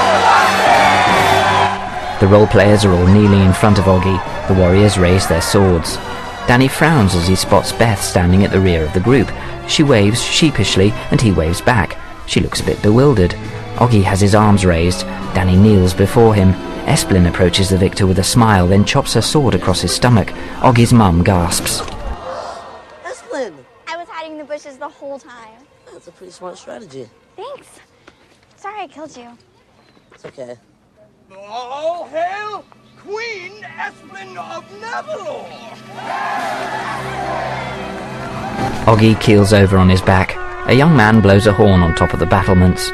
[SPEAKER 1] The role players are all kneeling in front of Oggie. The warriors raise their swords. Danny frowns as he spots Beth standing at the rear of the group. She waves sheepishly and he waves back. She looks a bit bewildered. Oggie has his arms raised. Danny kneels before him. Esplin approaches the victor with a smile, then chops her sword across his stomach. Oggie's mum gasps.
[SPEAKER 16] Esplin!
[SPEAKER 13] I was hiding in the bushes the whole time.
[SPEAKER 16] That's a pretty smart strategy.
[SPEAKER 13] Thanks. Sorry I killed you.
[SPEAKER 16] It's okay.
[SPEAKER 18] All hail Queen Esplin of Neverlore!
[SPEAKER 1] Oggie keels over on his back. A young man blows a horn on top of the battlements.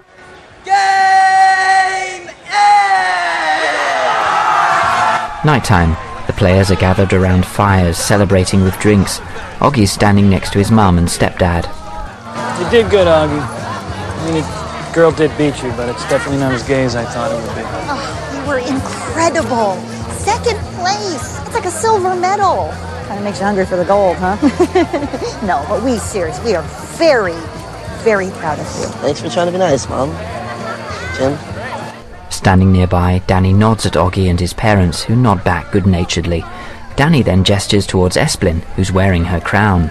[SPEAKER 1] Nighttime. The players are gathered around fires, celebrating with drinks. Oggie's standing next to his mum and stepdad.
[SPEAKER 9] You did good, Oggie. I mean, the girl did beat you, but it's definitely not as gay as I thought it would be.
[SPEAKER 15] Oh, you were incredible. Second place. It's like a silver medal. Kind of makes you hungry for the gold, huh? No, but we seriously, we are very, very proud of you.
[SPEAKER 16] Thanks for trying to be nice, Mom. Jim?
[SPEAKER 1] Standing nearby, Danny nods at Oggie and his parents, who nod back good-naturedly. Danny then gestures towards Esplin, who's wearing her crown.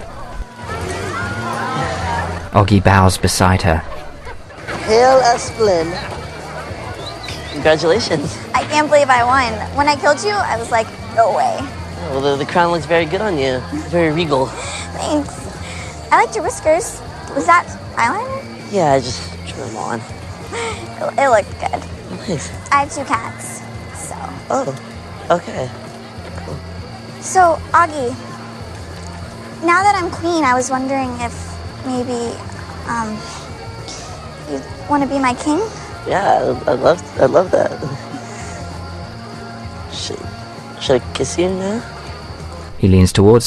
[SPEAKER 1] Oggie bows beside her.
[SPEAKER 16] Hail Esplin. Congratulations.
[SPEAKER 13] I can't believe I won. When I killed you, I was like, no way.
[SPEAKER 16] Well, the, the crown looks very good on you. Very regal.
[SPEAKER 13] Thanks. I liked your whiskers. Was that eyeliner?
[SPEAKER 16] Yeah, I just drew them on.
[SPEAKER 13] It, it looked good.
[SPEAKER 16] Nice.
[SPEAKER 13] I have two cats, so.
[SPEAKER 16] Oh, okay. Cool.
[SPEAKER 13] So, Oggie, now that I'm queen, I was wondering if maybe, um, you want to be my king?
[SPEAKER 16] Yeah, I love, I love that. Should, should I kiss you now?
[SPEAKER 1] He leans towards her,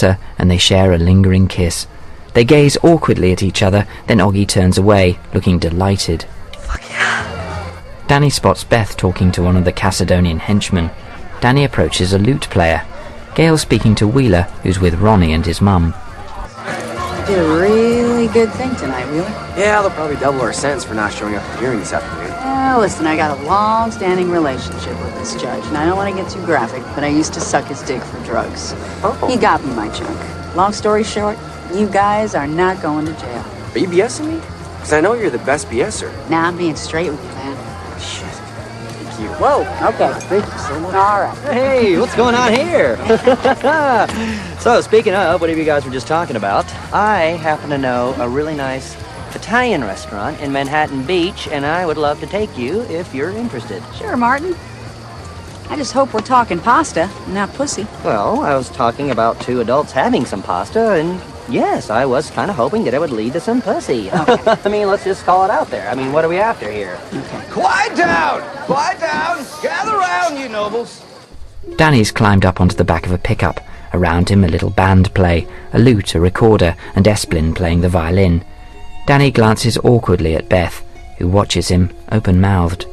[SPEAKER 1] and they share a lingering kiss. They gaze awkwardly at each other, then Oggy turns away, looking delighted. Fuck yeah. Danny spots Beth talking to one of the Caledonian henchmen. Danny approaches a lute player. Gail's speaking to Wheeler, who's with Ronnie and his mum.
[SPEAKER 11] You did a really good thing tonight, Wheeler.
[SPEAKER 22] Yeah, they'll probably double our sentence for not showing up at the hearing this afternoon.
[SPEAKER 11] Well, listen, I got a long-standing relationship with this judge, and I don't want to get too graphic, but I used to suck his dick for drugs.
[SPEAKER 22] Oh.
[SPEAKER 11] He got me my chunk. Long story short, you guys are not going to jail.
[SPEAKER 22] Are you BSing me? Because I know you're the best BSer.
[SPEAKER 11] Nah, I'm being straight with you, man.
[SPEAKER 22] Shit. Thank you.
[SPEAKER 11] Whoa, okay. Thank you so much. All right.
[SPEAKER 8] Hey, what's going on here? So, speaking of, whatever you guys were just talking about, I happen to know a really nice Italian restaurant in Manhattan Beach, and I would love to take you if you're interested.
[SPEAKER 11] Sure, Martin. I just hope we're talking pasta, not pussy.
[SPEAKER 8] Well, I was talking about two adults having some pasta, and yes, I was kind of hoping that it would lead to some pussy. Okay. I mean, let's just call it out there. I mean, what are we after here?
[SPEAKER 11] Okay.
[SPEAKER 18] Quiet down! Quiet down! Gather round, you nobles!
[SPEAKER 1] Danny's climbed up onto the back of a pickup. Around him a little band play, a lute, a recorder, and Esplin playing the violin. Danny glances awkwardly at Beth, who watches him, open-mouthed.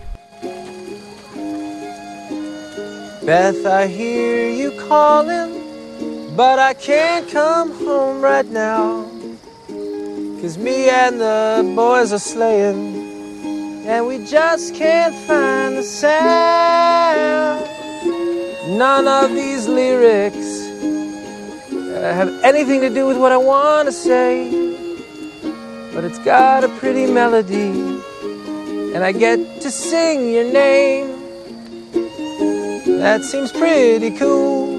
[SPEAKER 3] Beth, I hear you calling, but I can't come home right now. 'Cause me and the boys are slaying, and we just can't find the sound. None of these lyrics uh, have anything to do with what I want to say, but it's got a pretty melody, and I get to sing your name. That seems pretty cool.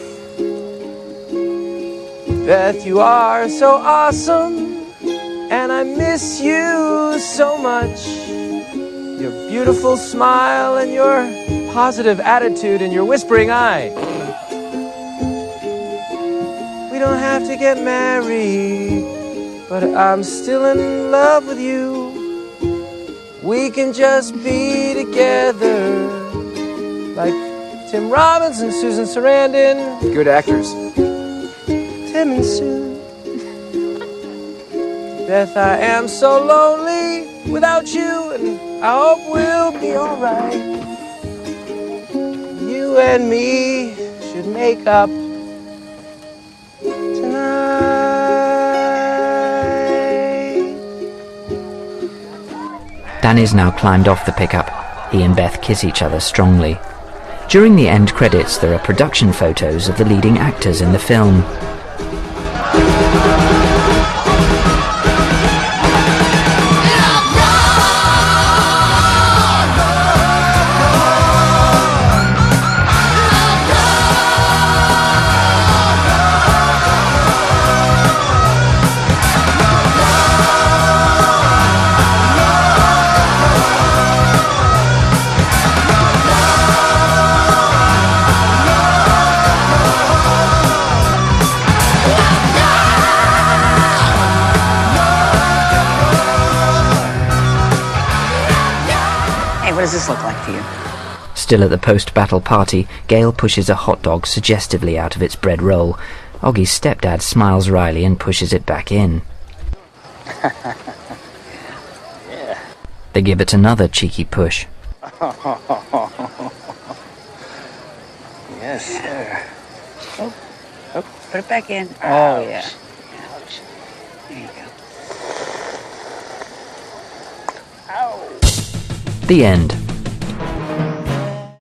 [SPEAKER 3] Beth, you are so awesome, and I miss you so much. Your beautiful smile and your positive attitude and your whispering eye. We don't have to get married, but I'm still in love with you. We can just be together like Tim Robbins and Susan Sarandon.
[SPEAKER 22] Good actors.
[SPEAKER 3] Tim and Sue. Beth, I am so lonely without you, and I hope we'll be alright. You and me should make up tonight.
[SPEAKER 1] Danny's now climbed off the pickup. He and Beth kiss each other strongly. During the end credits, there are production photos of the leading actors in the film.
[SPEAKER 11] What does this look like to you?
[SPEAKER 1] Still at the post-battle party, Gail pushes a hot dog suggestively out of its bread roll. Oggy's stepdad smiles wryly and pushes it back in.
[SPEAKER 8] Yeah.
[SPEAKER 1] They give it another cheeky push.
[SPEAKER 8] Yes, sir.
[SPEAKER 11] Oh, oh, put it back in. Oh, yeah. Ouch. There you go.
[SPEAKER 1] The end.